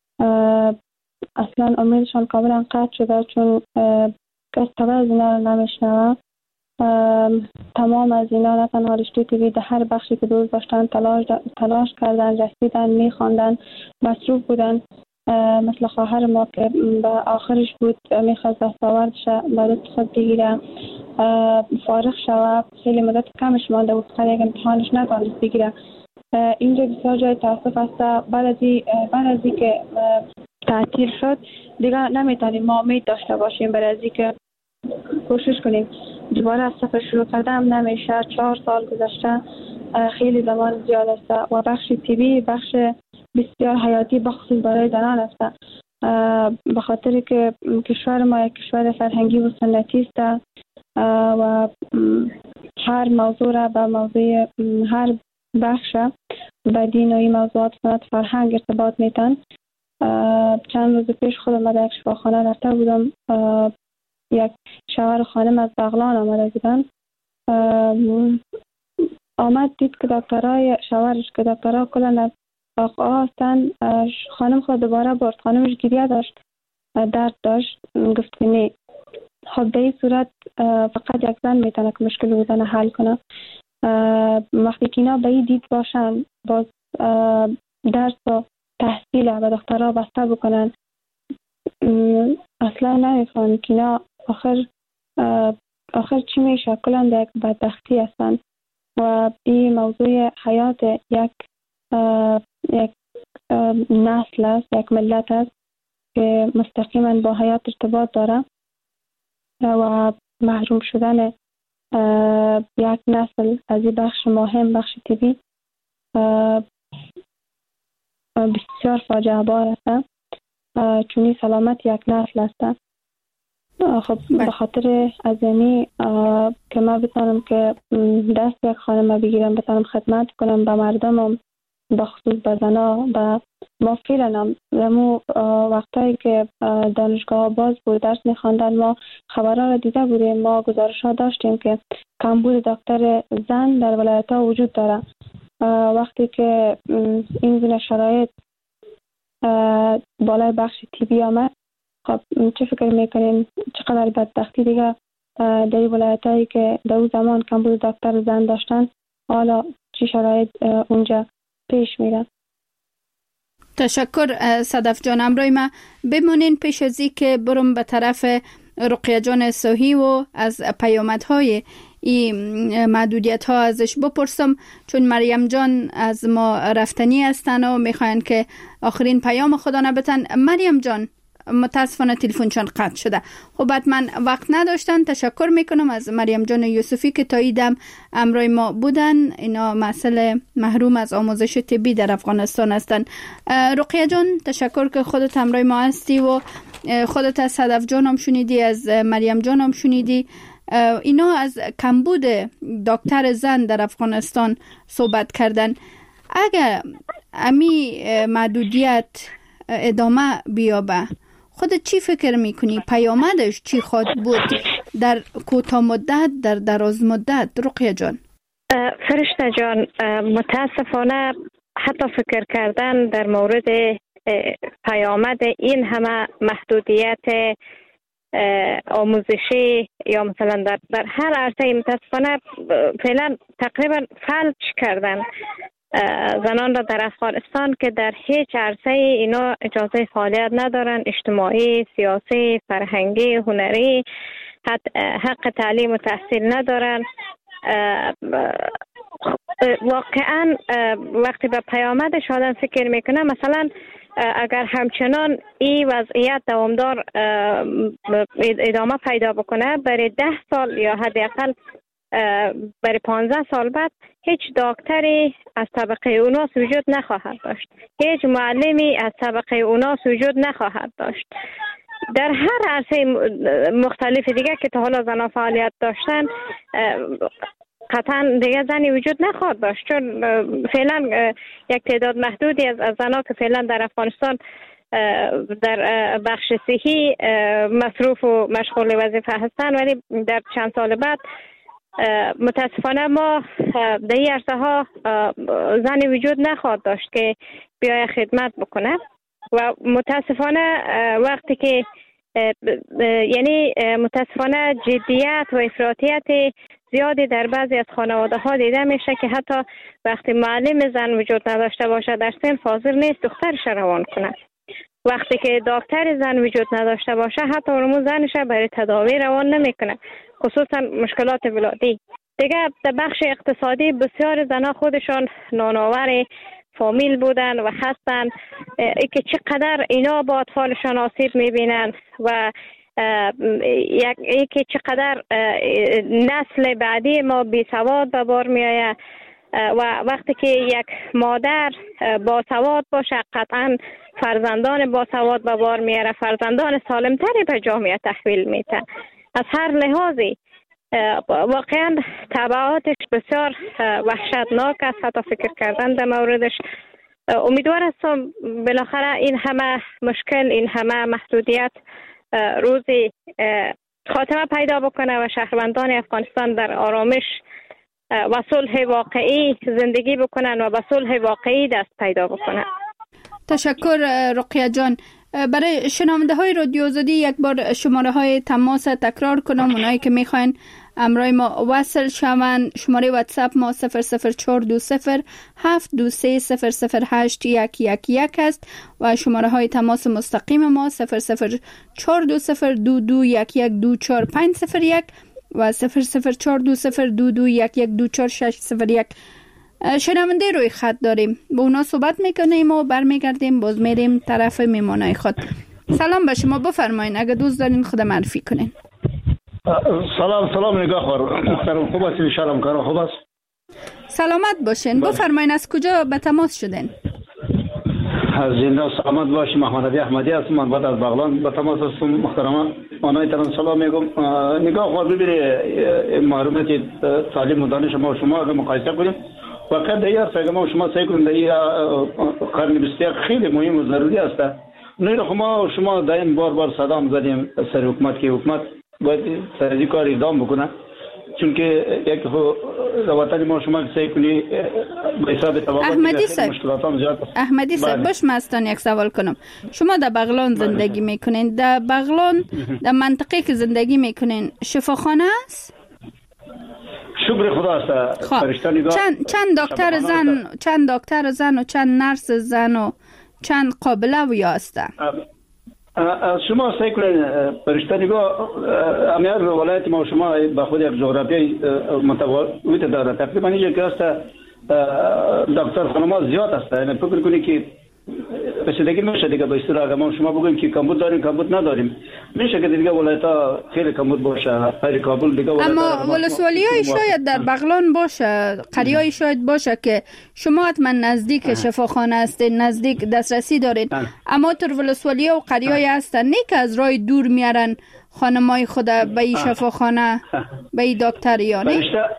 اصلا امیدشان کاملا قطع شده، چون کس تبع از اینا رو نمیشنوه. تمام از اینا نه تنها رشته طبی در هر بخشی که دوست داشتن تلاش تلاش کردن، رسیدن، میخواندن، مصروف بودن. مثل خواهر ما که به آخرش بود میخواست دستاوردش برای خود بگیره، فارغ شوه، خیلی مدت کمش مانده بود، خیلی یک امتحانش نتونست بگیره. اینجا بسیار جای تاسف است. بعد از بعد از که تعطیل شد دیگه نمیتونیم ما امید داشته باشیم برای از که کوشش کنیم دوباره از صفر شروع کردم نمیشه. چهار سال گذشته، خیلی زمان زیاد است و بخش طبی بخش بسیار حیاتی بخصوص برای زنان است، به خاطر که کشور ما یک کشور فرهنگی و سنتی است و هر موضوع را به موضوع هر بخش به دین و این موضوعات سنت فرهنگ ارتباط میتن. چند روز پیش خودم در یک شفاخانه رفته بودم، یک شوهر خانم از بغلان آمده بودن. آمد دید که دکترای شوهرش که دکترها کلن از آقا هستن، خانم خود دوباره برد. خانمش گریه داشت، درد داشت، گفت نه. خب به این صورت فقط یک زن میتونه که مشکل بودن حل کنه. وقتی که اینا به این دید باشن، باز درس و تحصیل و دکترها بسته بکنن، اصلا نمیفهمن که اینا آخر آخر چی میشه؟ کلا در یک بدبختی هستند و این موضوع حیات یک یک نسل است، یک ملت است که مستقیما با حیات ارتباط داره و محروم شدن یک نسل از این بخش مهم، بخش طبی، بسیار فاجعه بار است، چون سلامت یک نسل است. خب به خاطر از یعنی که ما بتانم که دست یک خانم بگیرم، بتانم خدمت کنم به مردمم، به خصوص به زنا، به ما فعلا همو وقتایی که دانشگاه باز بود درس میخواندن ما خبرها را دیده بودیم، ما گزارش ها داشتیم که کمبود دکتر زن در ولایت ها وجود داره. وقتی که این گونه شرایط بالای بخش طبی آمد، خب چه فکر میکنین چقدر بدبختی دیگه در ولایت هایی که در اون زمان کمبود دکتر زن داشتن، حالا چی شرایط اونجا پیش میره. تشکر صدف جان. امروی ما بمونین پیش از این که برم به طرف رقیه جان صحی و از پیامدهای این محدودیت ها ازش بپرسم، چون مریم جان از ما رفتنی هستن و میخواین که آخرین پیام خدا نبتن. مریم جان متاسفانه تلفنشان قطع شده. خب حتما وقت نداشتن. تشکر میکنم از مریم جان یوسفی که تا ایدم امروی ما بودن. اینا مسئله محروم از آموزش طبی در افغانستان هستن. رقیه جان تشکر که خودت امروی ما هستی و خودت از صدف جان هم شنیدی، از مریم جان هم شنیدی. اینا از کمبود دکتر زن در افغانستان صحبت کردن. اگر امی محدودیت ادامه بیابه، خودت چی فکر میکنی؟ پیامدش چی خواهد بود در کوتاه مدت، در دراز مدت؟ رقیه جان. فرشته جان، متاسفانه حتی فکر کردن در مورد پیامد این همه محدودیت آموزشی یا مثلا در, در هر عرصه متاسفانه فعلا تقریبا فلج کردن زنان را در افغانستان که در هیچ عرصه اینا اجازه فعالیت ندارن، اجتماعی، سیاسی، فرهنگی، هنری، حق تعلیم و تحصیل ندارن. واقعا وقتی به پیامدش آدم فکر میکنه، مثلا اگر همچنان این وضعیت دوامدار ادامه پیدا بکنه، برای ده سال یا حداقل برای پانزده سال بعد هیچ دکتری از طبقه اوناس وجود نخواهد داشت، هیچ معلمی از طبقه اوناس وجود نخواهد داشت. در هر عرصه مختلف دیگه که تا حالا زنان فعالیت داشتن، قطعا دیگه زنی وجود نخواهد داشت، چون فعلا یک تعداد محدودی از زنان که فعلا در افغانستان در بخش صحی مصروف و مشغول وظیفه هستن، ولی در چند سال بعد متاسفانه ما در این عرصه ها زنی وجود نخواهد داشت که بیای خدمت بکنه. و متاسفانه وقتی که یعنی متاسفانه جدیت و افراطیت زیادی در بعضی از خانواده ها دیده میشه که حتی وقتی معلم زن وجود نداشته باشه، در سن حاضر نیست دخترش روان کنه. وقتی که دکتر زن وجود نداشته باشه، حتی اونمو زنش برای تداوی روان نمیکنه، خصوصا مشکلات ولادی. دیگه در بخش اقتصادی بسیار زنها خودشان نانآور فامیل بودن و هستن، ای که چقدر اینا با اطفالشان آسیب میبینن و ای که چقدر نسل بعدی ما بی سواد به بار میآید. و وقتی که یک مادر با سواد باشه، قطعا فرزندان با سواد به بار میاره، فرزندان سالمتری به جامعه تحویل میده. از هر لحاظی واقعا تبعاتش بسیار وحشتناک است، حتی فکر کردن در موردش. امیدوار هستم بالاخره این همه مشکل، این همه محدودیت روزی خاتمه پیدا بکنه و شهروندان افغانستان در آرامش و صلح واقعی زندگی بکنن و به صلح واقعی دست پیدا بکنن. تشکر رقیه جان. برای شنونده های رادیو آزادی یک بار شماره های تماس تکرار کنم. اونایی که میخواین امروی ما وصل شوند، شماره واتساپ ما صفر صفر چهار دو صفر هفت دو سه صفر صفر هشت یک یک یک است و شماره های تماس مستقیم ما صفر صفر چهار دو صفر دو دو یک یک دو چهار پنج صفر یک و صفر صفر چهار دو صفر دو دو یک یک دو چهار شش صفر یک شنونده روی خط داریم. با اونا صحبت میکنیم و برمیگردیم باز میریم طرف میمانای خود. سلام به شما، بفرمایید اگه دوست دارین خود معرفی کنین. سلام سلام نگاه خور محترم، خوب است انشالله کار خوب است. سلامت باشین. بفرمایید از کجا به تماس شدین؟ از زنده سلامت باشی. محمد علی احمدی هستم، من بعد از بغلان به تماس هستم. محترم آنایتان سلام میگم. نگاه خور ببینید معلومات تعلیم و دانش ما و شما اگه مقایسه کنیم واقعا دیگر سگه ما و شما سعی کنیم در قرن بیست و یک خیلی مهم و ضروری است. نه خب ما و شما دائم بار بار صدا زدیم سر حکومت که حکومت باید سر کار اقدام بکنه، چون که یک وطن ما شما سعی کنی به حساب طبقات احمدی صاحب احمدی صاحب باش مستان یک سوال کنم. شما در بغلان زندگی میکنین، در بغلان در منطقه که زندگی میکنین شفاخانه است؟ شکر خدا است. خب چند چند دکتر زن چند دکتر زن و چند نرس زن و چند قابله و یا است؟ شما سعی کنید پرشته نگاه امیار ولایت ما شما به خود یک جغرافیای متفاوت داره. تقریبا یک است دکتر خانم‌ها زیاد است. یعنی فکر کنید که رسیدگی میشه دیگه به اصطلاح ما شما بگیم که کمبود داریم کمبود نداریم، میشه که دیگه ولایت‌ها خیلی کمبود باشه. خیلی کابل دیگه اما ولسوالی‌های شاید در بغلان باشه، قریه‌ای شاید باشه که شما حتما نزدیک شفاخانه هستین، نزدیک دسترسی دارین. اما تر ولسوالی‌ها و قریه‌ای هستن نه که از راه دور میارن خانمای خود به این شفاخانه به این دکتریانه.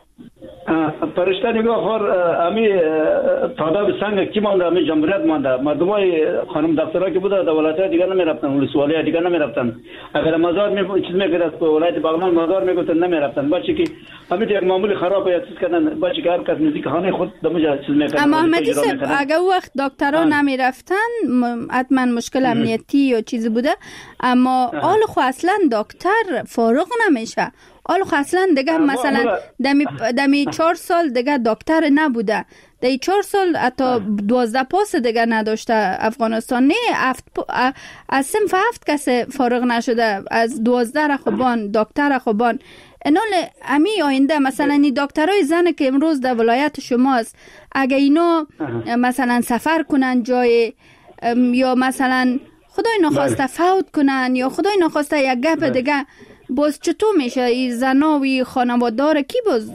پرشته نگاه خور امی تعداد سنگ کی مانده، امی جمهوریت مانده. مردمای خانم دکترها که بوده در ولایت دیگر نمی رفتن، ولسوالی دیگر نمی رفتن. اگر مزار می چیز میکرد تو ولایت بغلان مزار میگفتن نمی رفتن. بچه که امی یک معمولی خراب یا چیز کردن، بچه که هر کس نزدیک خانه خود دمجا چیز میکردن. اما احمدی صاحب اگر وقت دکترها نمی رفتن حتما مشکل امنیتی یا چیزی بوده، اما حال خو اصلا دکتر فارغ نمیشه. حالا اصلا دیگه مثلا دمی دمی چهار سال دیگه دکتر نبوده، دی چهار سال حتی دوازده پاس دیگه نداشته افغانستان. نه هفت از صنف هفت کسی فارغ نشده، از دوازده خوبان دکتر خوبان. انال امی آینده مثلا این دکترای زن که امروز در ولایت شماست اگه اینا مثلا سفر کنن جای یا مثلا خدای نخواسته فوت کنن یا خدای نخواسته یک گپ دیگه، باز چطور میشه این زناوی خانوادار کی باز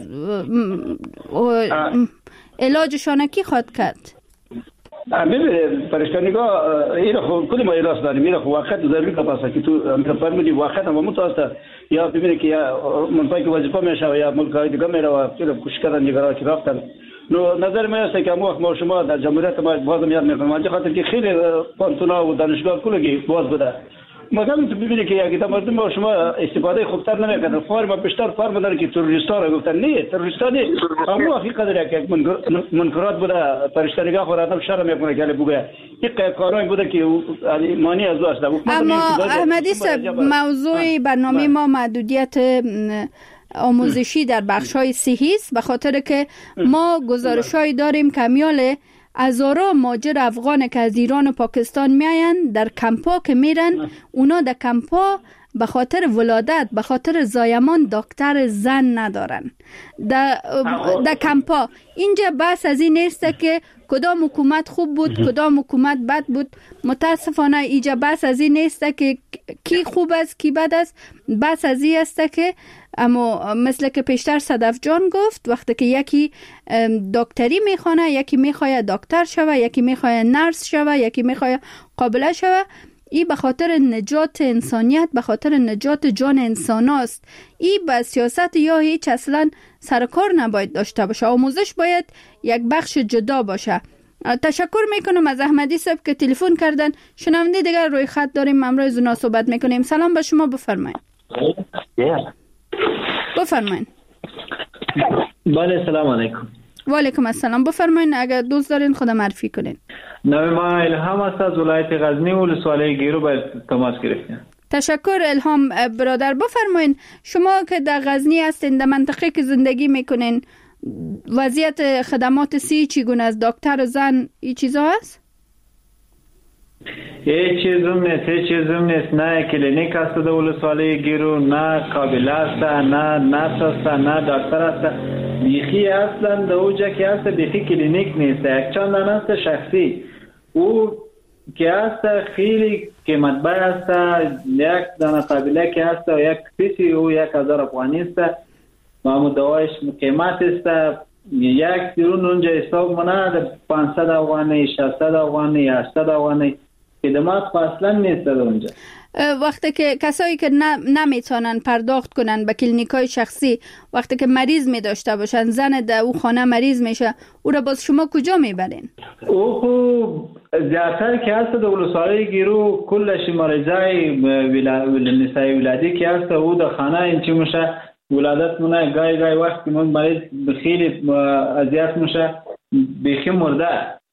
علاجشان کی خواد کرد؟ ببینید پرشته نگاه این خو کلی ما ایراس داریم. این خو وقت ضروری که پاسه که تو امر فرمودی وقت هم متوسط یا ببینید که یا منطقه وظیفه میشه یا ملکای دیگه میره و خیلی کوشش کردن نگران که رفتن. نو نظر من است که ما ما شما در جمهوریت ما بازم یاد میکنم خاطر که خیلی پانتونا و دانشگاه کلگی باز بوده. مثلا تو ببینید که اگه مردم با شما استفاده خوبتر نمیکنن، فرم بیشتر فرم داره که تروریستا رو گفتن. نه تروریستا نه، اما حقیقت داره که منکرات بوده. پرشته نگاه خور آدم شرم میکنه که بگه یک کارایی بوده که مانی از است. اما احمدی صاحب موضوع برنامه ما محدودیت آموزشی در بخش‌های صحی است، به خاطر که ما گزارش‌هایی داریم که میاله هزارا مهاجر افغان که از ایران و پاکستان میاین در کمپا که میرن، اونا در کمپا به خاطر ولادت به خاطر زایمان دکتر زن ندارن در در کمپا. اینجا بحث از این نیست که کدام حکومت خوب بود کدام حکومت بد بود. متاسفانه اینجا بحث از این نیست که کی خوب است کی بد است. بحث از این است که اما مثل که پیشتر صدف جان گفت، وقتی که یکی دکتری میخوانه، یکی میخواد دکتر شوه، یکی میخواد نرس شوه، یکی میخواد قابله شوه، این به خاطر نجات انسانیت، به خاطر نجات جان انسان است. این به سیاست یا هیچ اصلا سرکار نباید داشته باشه. آموزش باید یک بخش جدا باشه. تشکر میکنم از احمدی صاحب که تلفن کردن. شنونده دیگر روی خط داریم، امروز اونا صحبت میکنیم. سلام به شما، بفرمایید. بفرمایید. بله سلام علیکم. و علیکم السلام. بفرمایید اگر دوست دارین خود معرفی کنین. نام ما الهام است، از ولایت غزنی و ولسوالی گیرو به تماس گرفتیم. تشکر الهام برادر. بفرمایید شما که در غزنی هستین، در منطقه که زندگی میکنین، وضعیت خدمات سی چگونه است؟ دکتر زن این چیزا هست؟ هیچ چیزم نیست، هیچ چیزم نیست. نه کلینیک است در ولسوالی گیرو، نه کابل است، نه نرس است، نه دکتر است. بیخی اصلا در اوجا که است بیخی کلینیک نیست، یک چند دانه است شخصی. او که است خیلی قیمت بای است، یک دانه قابله که است و یک پیسی او یک هزار افغانی است و همو دوایش قیمت است. یک سیرون اونجا حساب منه پانصد افغانی، ششصد افغانی، هشتصد افغانی خدمات اصلا نیست در اونجا. وقتی که کسایی که نمیتونن پرداخت کنن به کلینیکای شخصی، وقتی که مریض می داشته باشن، زن در او خانه مریض میشه، او را باز شما کجا میبرین؟ او خو زیادتر که هست در ولسوالی گیرو کلش مریضای نسای ولادی که هست او در خانه اینچی میشه ولادت مونه. گای گای وقت که من مریض خیلی اذیت میشه بیخی مرده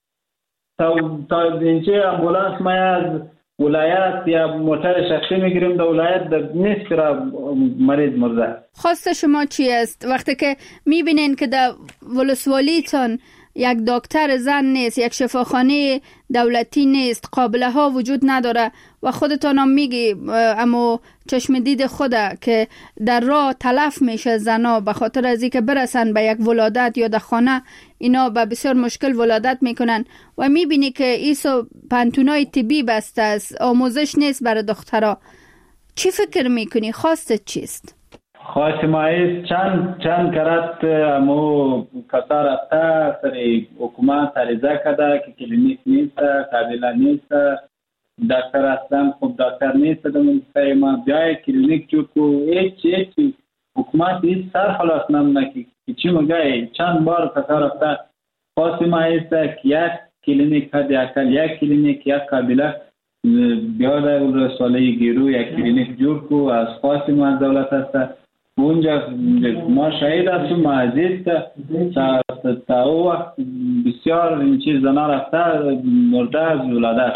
تا تا اینچه امبولانس ما از ولایت یا موتر شخصی میگیریم در ولایت در نیست را مریض مرده. خواست شما چی است وقتی که میبینین که در ولسوالیتان یک دکتر زن نیست، یک شفاخانه دولتی نیست، قابله ها وجود نداره و خودتان هم میگی اما چشم دید خوده که در راه تلف میشه زنا به خاطر از اینکه برسن به یک ولادت یا در خانه اینا به بسیار مشکل ولادت میکنن و میبینی که ایسو پنتونای طبی بسته است، آموزش نیست برای دخترها. چی فکر میکنی؟ خواستت چیست؟ خواست ما ایست چند چند کرد امو کتا رفته سری حکومت عریضه کرده که کلینیک نیست، قابله نیست، دکتر اصلا خوب دکتر نیست در منطقه ما، بیای کلینیک جو کو هیچ هیچ حکومت هیچ سر خلاص نمونه که چی مگه چند بار کتا رفته. خواست ما ایست که یک کلینیک حد اکل یک کلینیک یک قابله بیا در ولسوالی گیرو یک کلینیک جور کو از خواست ما از دولت هسته. اونجا ما شهید هستیم، ما عزیز تا تا او وقت بسیار این چیز زنا رفته مرده از ولادت.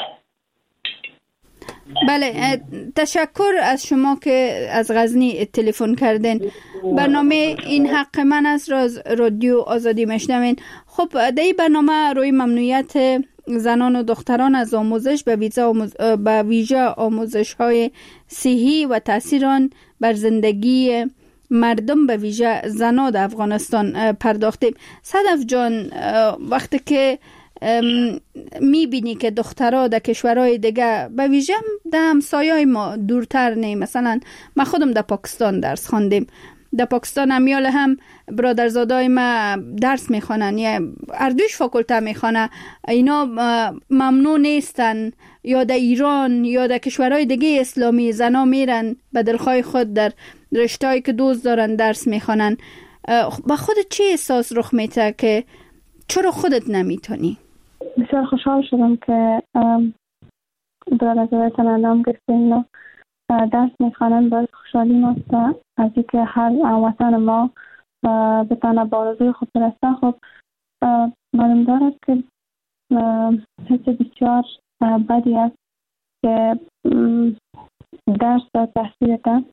بله، تشکر از شما که از غزنی تلفن کردین. برنامه این حق من است را رادیو آزادی میشنوین. خب در این برنامه روی ممنوعیت زنان و دختران از آموزش به ویژه آموز... به ویژه آموزش های صحی و تاثیر آن بر زندگی مردم به ویژه زنان در افغانستان پرداختیم. صدف جان، وقتی که میبینی که دخترها در کشورهای دیگه به ویژه در همسایه‌های ما دورتر نه، مثلا ما خودم در پاکستان درس خواندیم، در پاکستان امیال هم برادرزادای ما درس میخوانن یا اردوش فاکولته میخوانه، اینا ممنوع نیستن. یا در ایران یا در کشورهای دیگه اسلامی زنا میرن به دلخواه خود در رشته‌ای که دوست دارن درس میخوانن. با خودت چه احساس رخ میده که چرا خودت نمیتونی؟ بسیار خوشحال شدم که برادرزادایتان اندام گرفتین و درس میخوانن. باید خوشحالی ماست از اینکه هر وطن ما بتانه با آرزوی خود برسه. خب معلوم دارد که حس بسیار بدی است که درس و تحصیلت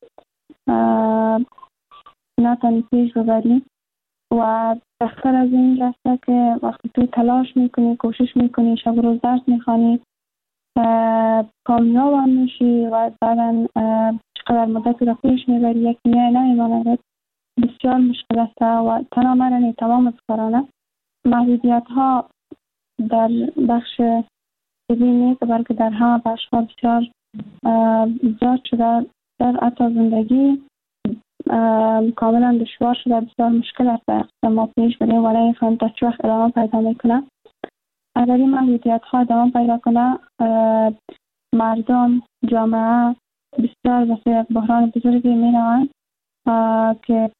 نتانی پیش ببری و بهتر از این رسته که وقتی تو تلاش میکنی، کوشش میکنی، شب روز درس میخوانی، کامیاب هم میشی و بعدا چقدر مدتی را پیش میبری یکی نیای نمیماند، بسیار مشکل است و تنها مرنی تمام از کارانه محدودیت ها در بخش طبی نیست بلکه در همه بخش ها بسیار زیاد شده. در حتی زندگی کاملا دشوار شده، بسیار مشکل است ما پیش بریم ولی این فهم تا چه وقت ادامه پیدا میکنه. اگر این محدودیت ها ادامه پیدا کنه، مردم، جامعه بسیار بسیار بحران بزرگی می روند که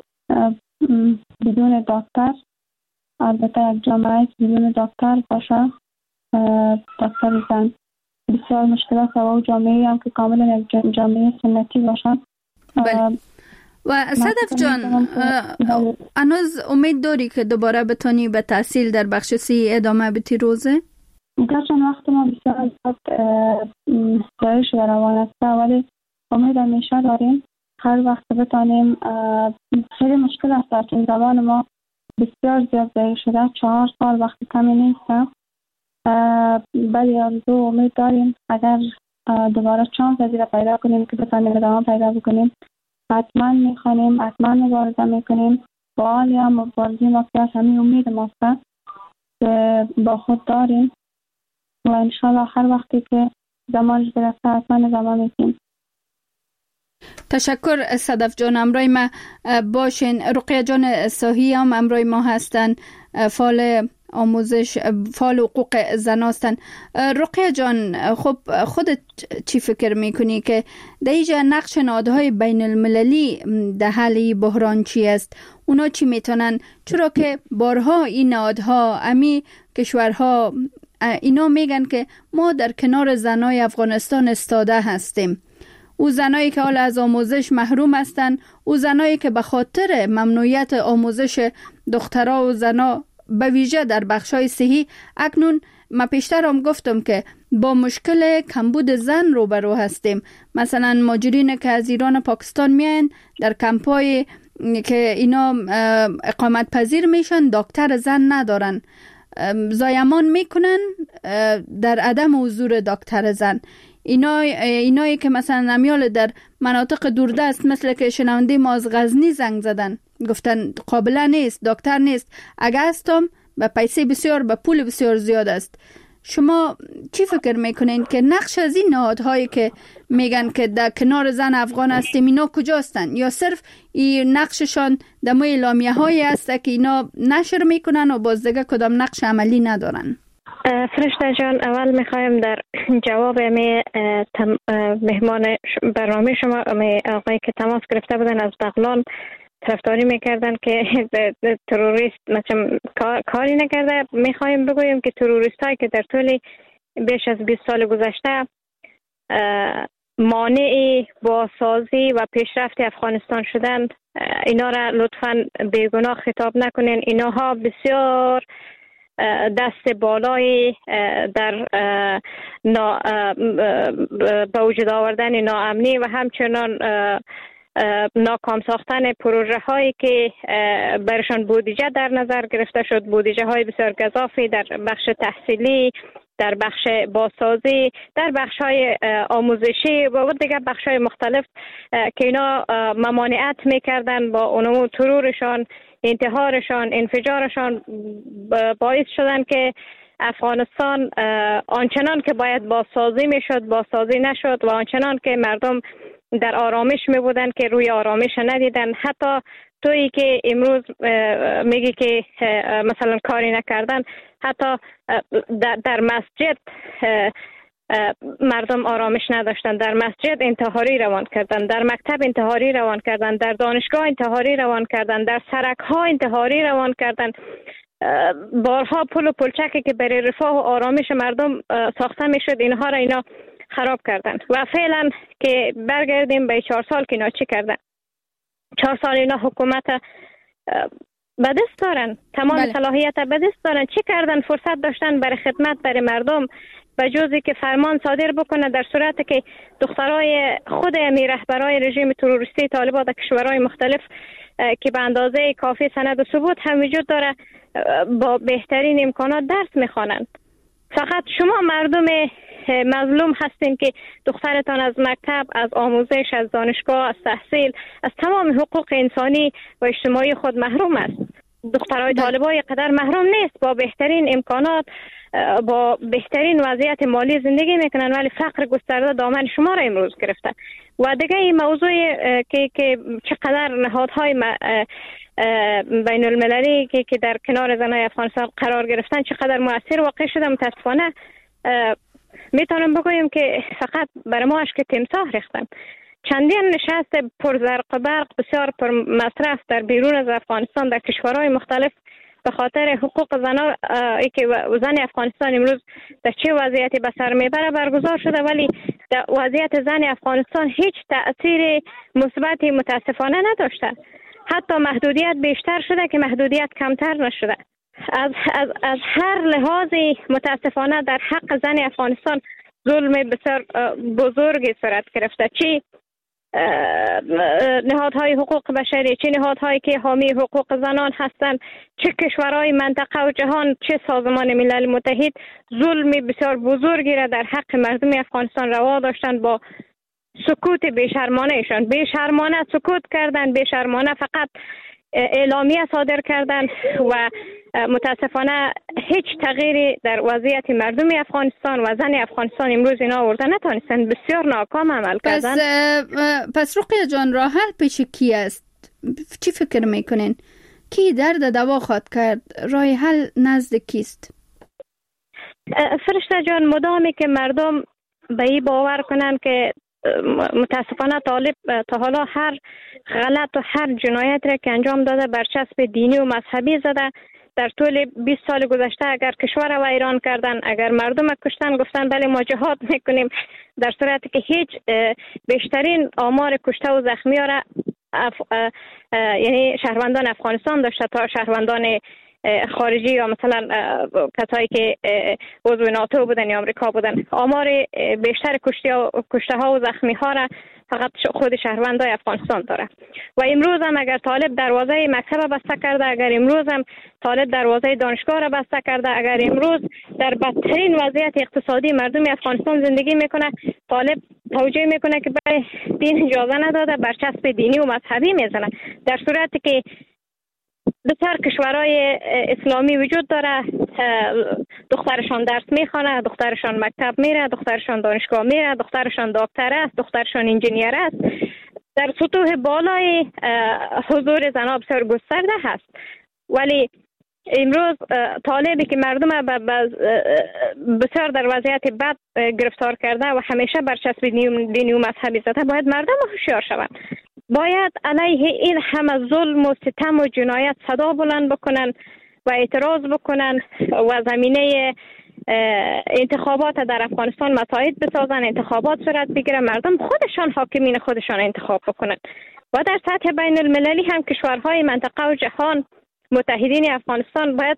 بدون دکتر، البته یک جامعه بدون دکتر باشه، دکتر زن، بسیار مشکل است و جامعه هم که کاملا یک جامعه سنتی باشه. بله. و صدف جان، هنوز امید داری که دوباره بتونی به تحصیل در بخش سی ادامه بدی روزه؟ گرچه وقت ما بسیار ضایع شده روان است ولی امید همیشه داریم هر وقت بتانیم. خیلی مشکل است در این زبان ما بسیار زیاد ضایع شده، چهار سال وقت کمی نیست ولی آرزو امید داریم اگر دوباره چانس از را پیدا کنیم که بتانیم ادامه پیدا بکنیم، حتما میخوانیم، حتما مبارزه میکنیم. با حالی هم مبارزه ما که همین امید ماست که با خود داریم و انشاءالله هر وقتی که زمانش برسه حتما ادامه میکنیم. تشکر صدف جان. امروی ما باشین. رقیه جان ساهی هم امروی ما هستن، فعال آموزش، فعال حقوق زن هستن. رقیه جان، خب خودت چی فکر میکنی که در اینجا نقش نهادهای بین المللی در حل بحران چی است؟ اونا چی میتونن؟ چرا که بارها این نهادها، امی کشورها اینا میگن که ما در کنار زنای افغانستان استاده هستیم. او زنایی که حال از آموزش محروم هستند، او زنایی که به خاطر ممنوعیت آموزش دخترها و زنا به ویژه در بخشای صحی، اکنون ما پیشتر هم گفتم که با مشکل کمبود زن روبرو هستیم. مثلا مهاجرین که از ایران و پاکستان میان در کمپای که اینا اقامت پذیر میشن، دکتر زن ندارن، زایمان میکنن در عدم حضور دکتر زن. اینا اینایی که مثلا نمیال در مناطق دوردست مثل که شنونده ما از غزنی زنگ زدن، گفتن قابل نیست، دکتر نیست، اگه هستم به پیسه بسیار، به پول بسیار زیاد است. شما چی فکر میکنین که نقش از این نهادهایی که میگن که در کنار زن افغان هستیم اینا کجاستن؟ یا صرف این نقششان در موی اعلامیه هایی است که اینا نشر میکنن و باز دیگه کدام نقش عملی ندارن؟ فرشته جان، اول میخوایم در جواب می مهمان برنامه شما آقایی که تماس گرفته بودن از بغلان طرفداری میکردن که تروریست مثلا کاری نکرده، میخوایم بگوییم که تروریست هایی که در طول بیش از بیست سال گذشته مانع بازسازی و پیشرفت افغانستان شدند، اینا را لطفاً بیگناه خطاب نکنین. اینها بسیار دست بالای در با وجود آوردن ناامنی و همچنان ناکام ساختن پروژه هایی که برشان بودجه در نظر گرفته شد، بودجه های بسیار گزافی در بخش تحصیلی، در بخش بازسازی، در بخش های آموزشی و دیگر بخش های مختلف که اینا ممانعت میکردن با اونمو ترورشان، انتحارشان، انفجارشان باعث شدن که افغانستان آنچنان که باید بازسازی میشد بازسازی نشد و آنچنان که مردم در آرامش می بودن که روی آرامش ندیدن. حتی تویی که امروز میگی که مثلا کاری نکردن، حتی در, در مسجد مردم آرامش نداشتن، در مسجد انتحاری روان کردن، در مکتب انتحاری روان کردن، در دانشگاه انتحاری روان کردن، در سرک ها انتحاری روان کردن. بارها پل و پلچکی که برای رفاه و آرامش مردم ساخته میشد، اینها را اینا خراب کردن. و فعلا که برگردیم به چهار سال که اینا چی کردن، چهار سال اینا حکومت به دست دارن، تمام بله. صلاحیت به دست دارن. چی کردن؟ فرصت داشتن برای خدمت برای مردم، به جزی که فرمان صادر بکنه در صورتی که دخترای خود امی رهبرای رژیم تروریستی طالبان در کشورهای مختلف که به اندازه کافی سند و ثبوت هم وجود داره با بهترین امکانات درس میخوانند. فقط شما مردم مظلوم هستین که دخترتان از مکتب، از آموزش، از دانشگاه، از تحصیل، از تمام حقوق انسانی و اجتماعی خود محروم است. دخترای طالبای قدر محروم نیست، با بهترین امکانات، با بهترین وضعیت مالی زندگی میکنن، ولی فقر گسترده دامن شما را امروز گرفته. و دیگه این موضوع که که چقدر نهادهای بین المللی که که در کنار زنای افغانستان قرار گرفتن چقدر مؤثر واقع شده، متاسفانه میتونم بگویم که فقط برای ما اشک تمساح ریختن. چندین نشست پرزرق برق بسیار پر مصرف در بیرون از افغانستان در کشورهای مختلف به خاطر حقوق زنان که زن افغانستان امروز در چه وضعیتی به سر میبره برگزار شده، ولی در وضعیت زن افغانستان هیچ تأثیر مثبتی متاسفانه نداشته. حتی محدودیت بیشتر شده که محدودیت کمتر نشده. از از از هر لحاظی متاسفانه در حق زن افغانستان ظلم بسیار بزرگی صورت گرفته. چی نهادهای حقوق بشری، چه نهادهایی که حامی حقوق زنان هستند، چه کشورهای منطقه و جهان، چه سازمان ملل متحد ظلم بسیار بزرگی را در حق مردم افغانستان روا داشتند. با سکوت بیشرمانه ایشان بیشرمانه سکوت کردن، بیشرمانه فقط اعلامیه صادر کردن و متاسفانه هیچ تغییری در وضعیت مردم افغانستان و زن افغانستان امروز اینا آورده نتونستن. بسیار ناکام عمل کردن. پس پس رقیه جان، راه حل پیش کی است؟ چی فکر میکنین؟ کی درد دوا خواهد کرد؟ راه حل نزد کیست؟ فرشته جان، مدامی که مردم به این باور کنن که متاسفانه طالب تا حالا هر غلط و هر جنایت را که انجام داده برچسب دینی و مذهبی زده. در طول بیست سال گذشته اگر کشور را ویران کردن، اگر مردم را کشتن، گفتن بله ما جهاد میکنیم، در صورتی که هیچ بیشترین آمار کشته و زخمی ها را اف... یعنی شهروندان افغانستان داشته تا شهروندان خارجی یا مثلا کسایی که عضو ناتو بودن یا آمریکا بودن. آمار بیشتر کشته ها و زخمی ها را فقط خود شهروندای افغانستان داره. و امروز هم اگر طالب دروازه مکتب بسته کرده، اگر امروز هم طالب دروازه دانشگاه را بسته کرده، اگر امروز در بدترین وضعیت اقتصادی مردم افغانستان زندگی میکنه، طالب توجیه میکنه که برای دین اجازه نداده، برچسب دینی و مذهبی میزنه. در صورتی که بسیار کشورهای اسلامی وجود داره، دخترشان درس میخوانه، دخترشان مکتب میره، دخترشان دانشگاه میره، دخترشان دکتر است، دخترشان انجینیر است. در سطوح بالای حضور زنان بسیار گسترده هست. ولی امروز طالبی که مردم بسیار در وضعیت بد گرفتار کرده و همیشه برچسب دینی و مذهبی زده، باید مردم هوشیار شوند. باید علیه این همه ظلم و ستم و جنایت صدا بلند بکنن و اعتراض بکنن و زمینه انتخابات در افغانستان مساعد بسازن، انتخابات صورت بگیره، مردم خودشان حاکمین خودشان انتخاب بکنن. و در سطح بین المللی هم کشورهای منطقه و جهان متحدین افغانستان باید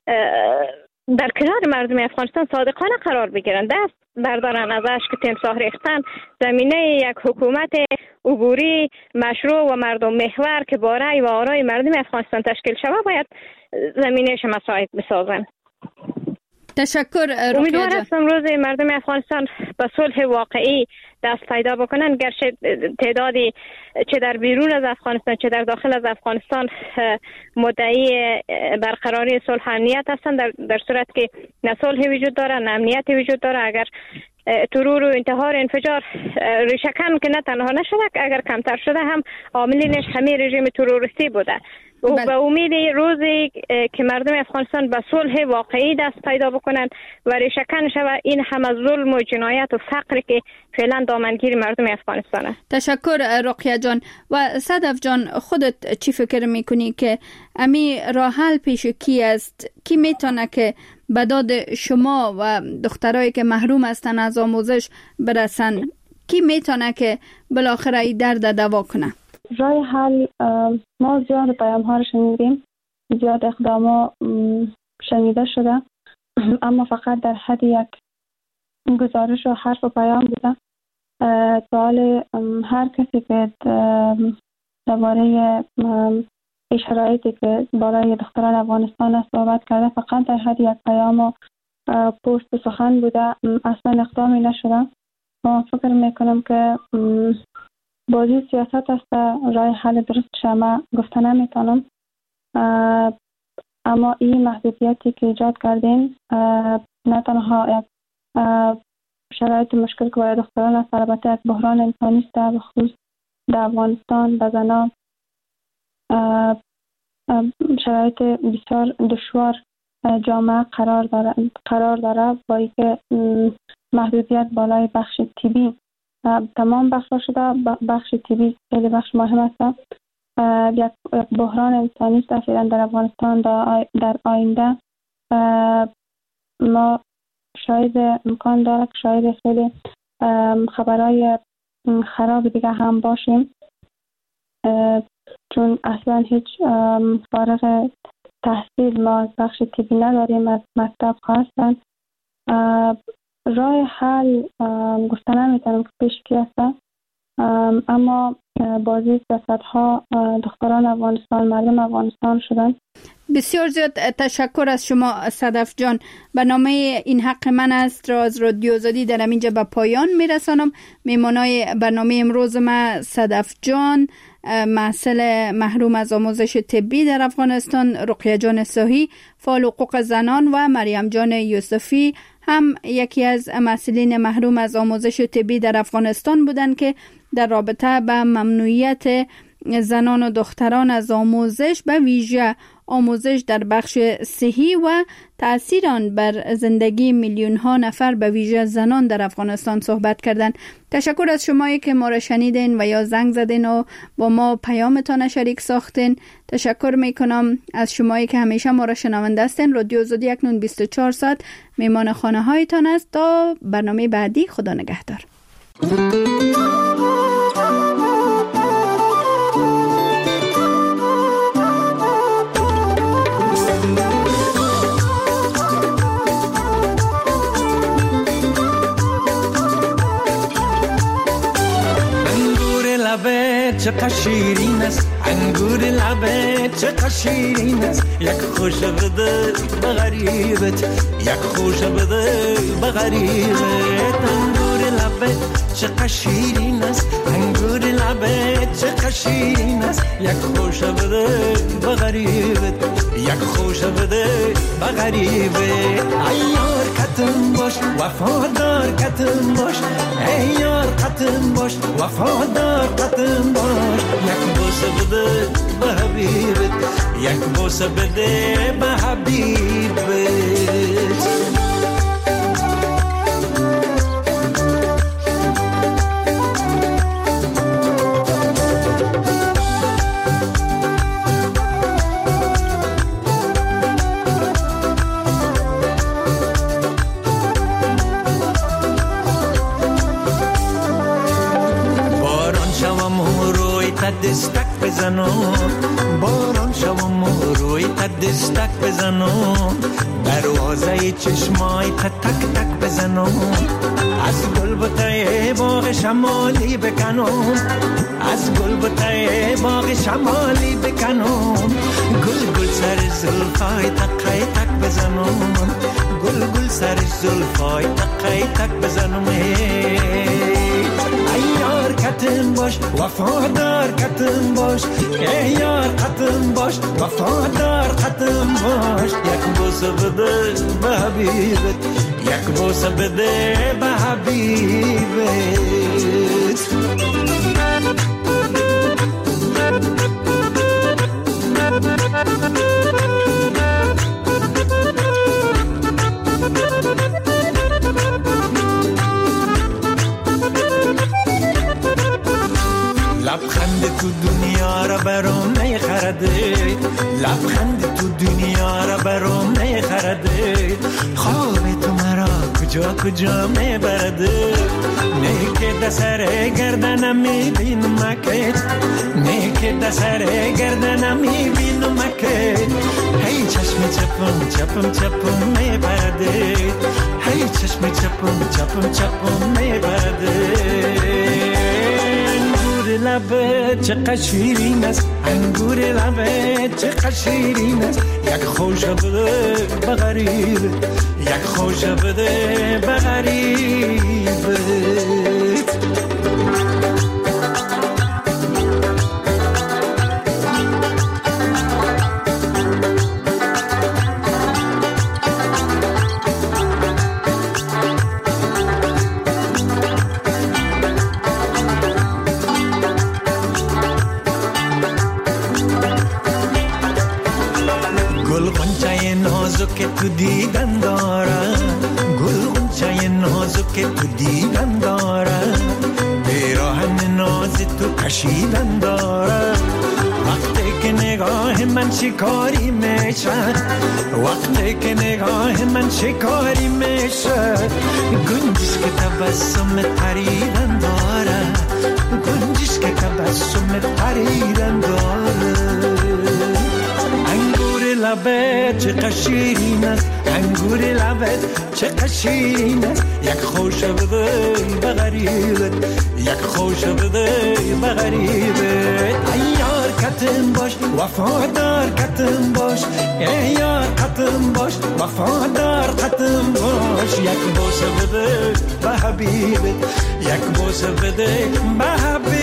در کنار مردم افغانستان صادقانه قرار بگیرن، دست بردارن ازش که تمساح ریختن، زمینه یک حکومت عبوری مشروع و مردم محور که با رأی و آرای مردم افغانستان تشکیل شود باید زمینهش مساعد بسازن. تشکر. امیدوار هستم روز مردم افغانستان به صلح واقعی دست پیدا بکنن، گرچه تعدادی چه در بیرون از افغانستان چه در داخل از افغانستان مدعی برقراری صلح و امنیت هستند، در, در صورت که نه صلح وجود داره نه امنیت وجود داره. اگر ترور و انتحار انفجار ریشه‌کن که نه تنها نشده، اگر کمتر شده هم عاملینش همین رژیم تروریستی بوده. و به امید روزی که مردم افغانستان به صلح واقعی دست پیدا بکنن و ریشه‌کن شود این همه ظلم و جنایت و فقر که فعلا دامنگیر مردم افغانستان است. تشکر رقیه جان. و صدف جان، خودت چی فکر میکنی که امی راه حل پیش کی است؟ کی میتونه که به داد شما و دخترایی که محروم هستن از آموزش برسن؟ کی میتونه که بالاخره این درد دوا کنه؟ راه حل ما زیاد پیام ها رو شنیدیم، زیاد اقدام ها شنیده شده، اما فقط در حد یک گزارش و حرف و پیام بوده. سوال هر کسی که درباره شرایطی که برای دختران افغانستان صحبت کرده فقط در حد یک پیام و پست و سخن بوده، اصلا اقدامی نشده. ما فکر میکنم که بازی سیاست است، راه حل درست شما گفته نمیتونم، اما این محدودیتی که ایجاد کردین نه تنها یک شرایط مشکل که برای دختران است، البته یک بحران انسانی است، به خصوص در افغانستان به زنان شرایط بسیار دشوار جامعه قرار داره قرار داره با اینکه محدودیت بالای بخش طبی تمام بخشا شده. بخش طبی خیلی بخش مهم است. یک بحران انسانی است فعلا در افغانستان. در آینده ما شاید امکان داره که شاید خیلی خبرهای خراب دیگه هم باشیم، چون اصلا هیچ فارغ تحصیل ما از بخش طبی نداریم، از مکتب هستن. راه حل گفته نمیتونم که پیش کی است. اما بازی سیاست‌ها دختران افغانستان، مردم افغانستان شدن. بسیار زیاد تشکر از شما صدف جان. برنامه این حق من است را از رادیو آزادی در اینجا به پایان میرسانم. میمانای برنامه امروز ما صدف جان، محصل محروم از آموزش طبی در افغانستان، رقیه جان صاحی فعال حقوق زنان و مریم جان یوسفی هم یکی از محصلین محروم از آموزش طبی در افغانستان بودند که در رابطه به ممنوعیت زنان و دختران از آموزش به ویژه آموزش در بخش صحی و تأثیر آن بر زندگی میلیون ها نفر به ویژه زنان در افغانستان صحبت کردند. تشکر از شمایی که ما را شنیدین و یا زنگ زدین و با ما پیامتان شریک ساختین. تشکر میکنم از شمایی که همیشه ما را شنونده هستین. رادیو آزادی اکنون بیست و چهار ساعت میمان خانه هایتان است. تا برنامه بعدی، خدا نگهدار. چقدر شیرین است انگور لبه، چقدر شیرین است یک خوش بده به غریبت، یک خوش بده به غریبت. انگور لبه چقدر شیرین است انگور لبه، چقدر شیرین است یک خوش بده به غریبت، یک خوش بده به غریبت. ایار کتم باش وفادار کتم باش، ایار کتم باش وفادار کتم باش. یک بوسه بده به حبیبت، یک بوسه بده به حبیبت. دستک بزنم باران شوم و روی تا دستک بزنم، دروازه چشمای تا تک تک بزنم، از گل بوته باغ شمالی بکنم، از گل بوته باغ شمالی بکنم، گل گل سر زلفای تقای تک بزنم، گل گل سر زلفای تقای تک بزنم. ایار کتم باش وفادار کتم باش، ایار کتم باش وفادار کتم باش. یک بوسه بده به حبیبت، یک بوسه بده به حبیبت. لبخند تو دنیا را برام نخرده، لبخند تو دنیا را برام نخرده، خواب تو مرا کجا کجا میبرده. نه که دسر گردنم میبینم که، نه که دسر گردنم میبینم که، هی چشم چپم چپم چپم میبرده، هی چشم چپم چپم چپم میبرده. لبه چقدر شیرین است انگور لبه، چقدر شیرین است یک خوش بده به غریبت، یک خوش بده به غریبت. که تو دیدن داره، گل غنچه نازک که تو دیدن داره، پیراهن ناز تو کشیدن داره. وقتی که نگاه من شکاری میشه، وقتی که نگاه من شکاری میشه، گنجش که تبسم پریدن داره، گنجش که تبسم پریدن داره. لبه چقدر شیرین است انگور لبه، چقدر شیرین است یک خوش بده به غریبت یک خوش بده به غریبت ای یار کتم باش وفادار کتم باش ای یار کتم باش وفادار کتم باش یک بوسه بده به حبیبت یک بوسه بده به حبیبت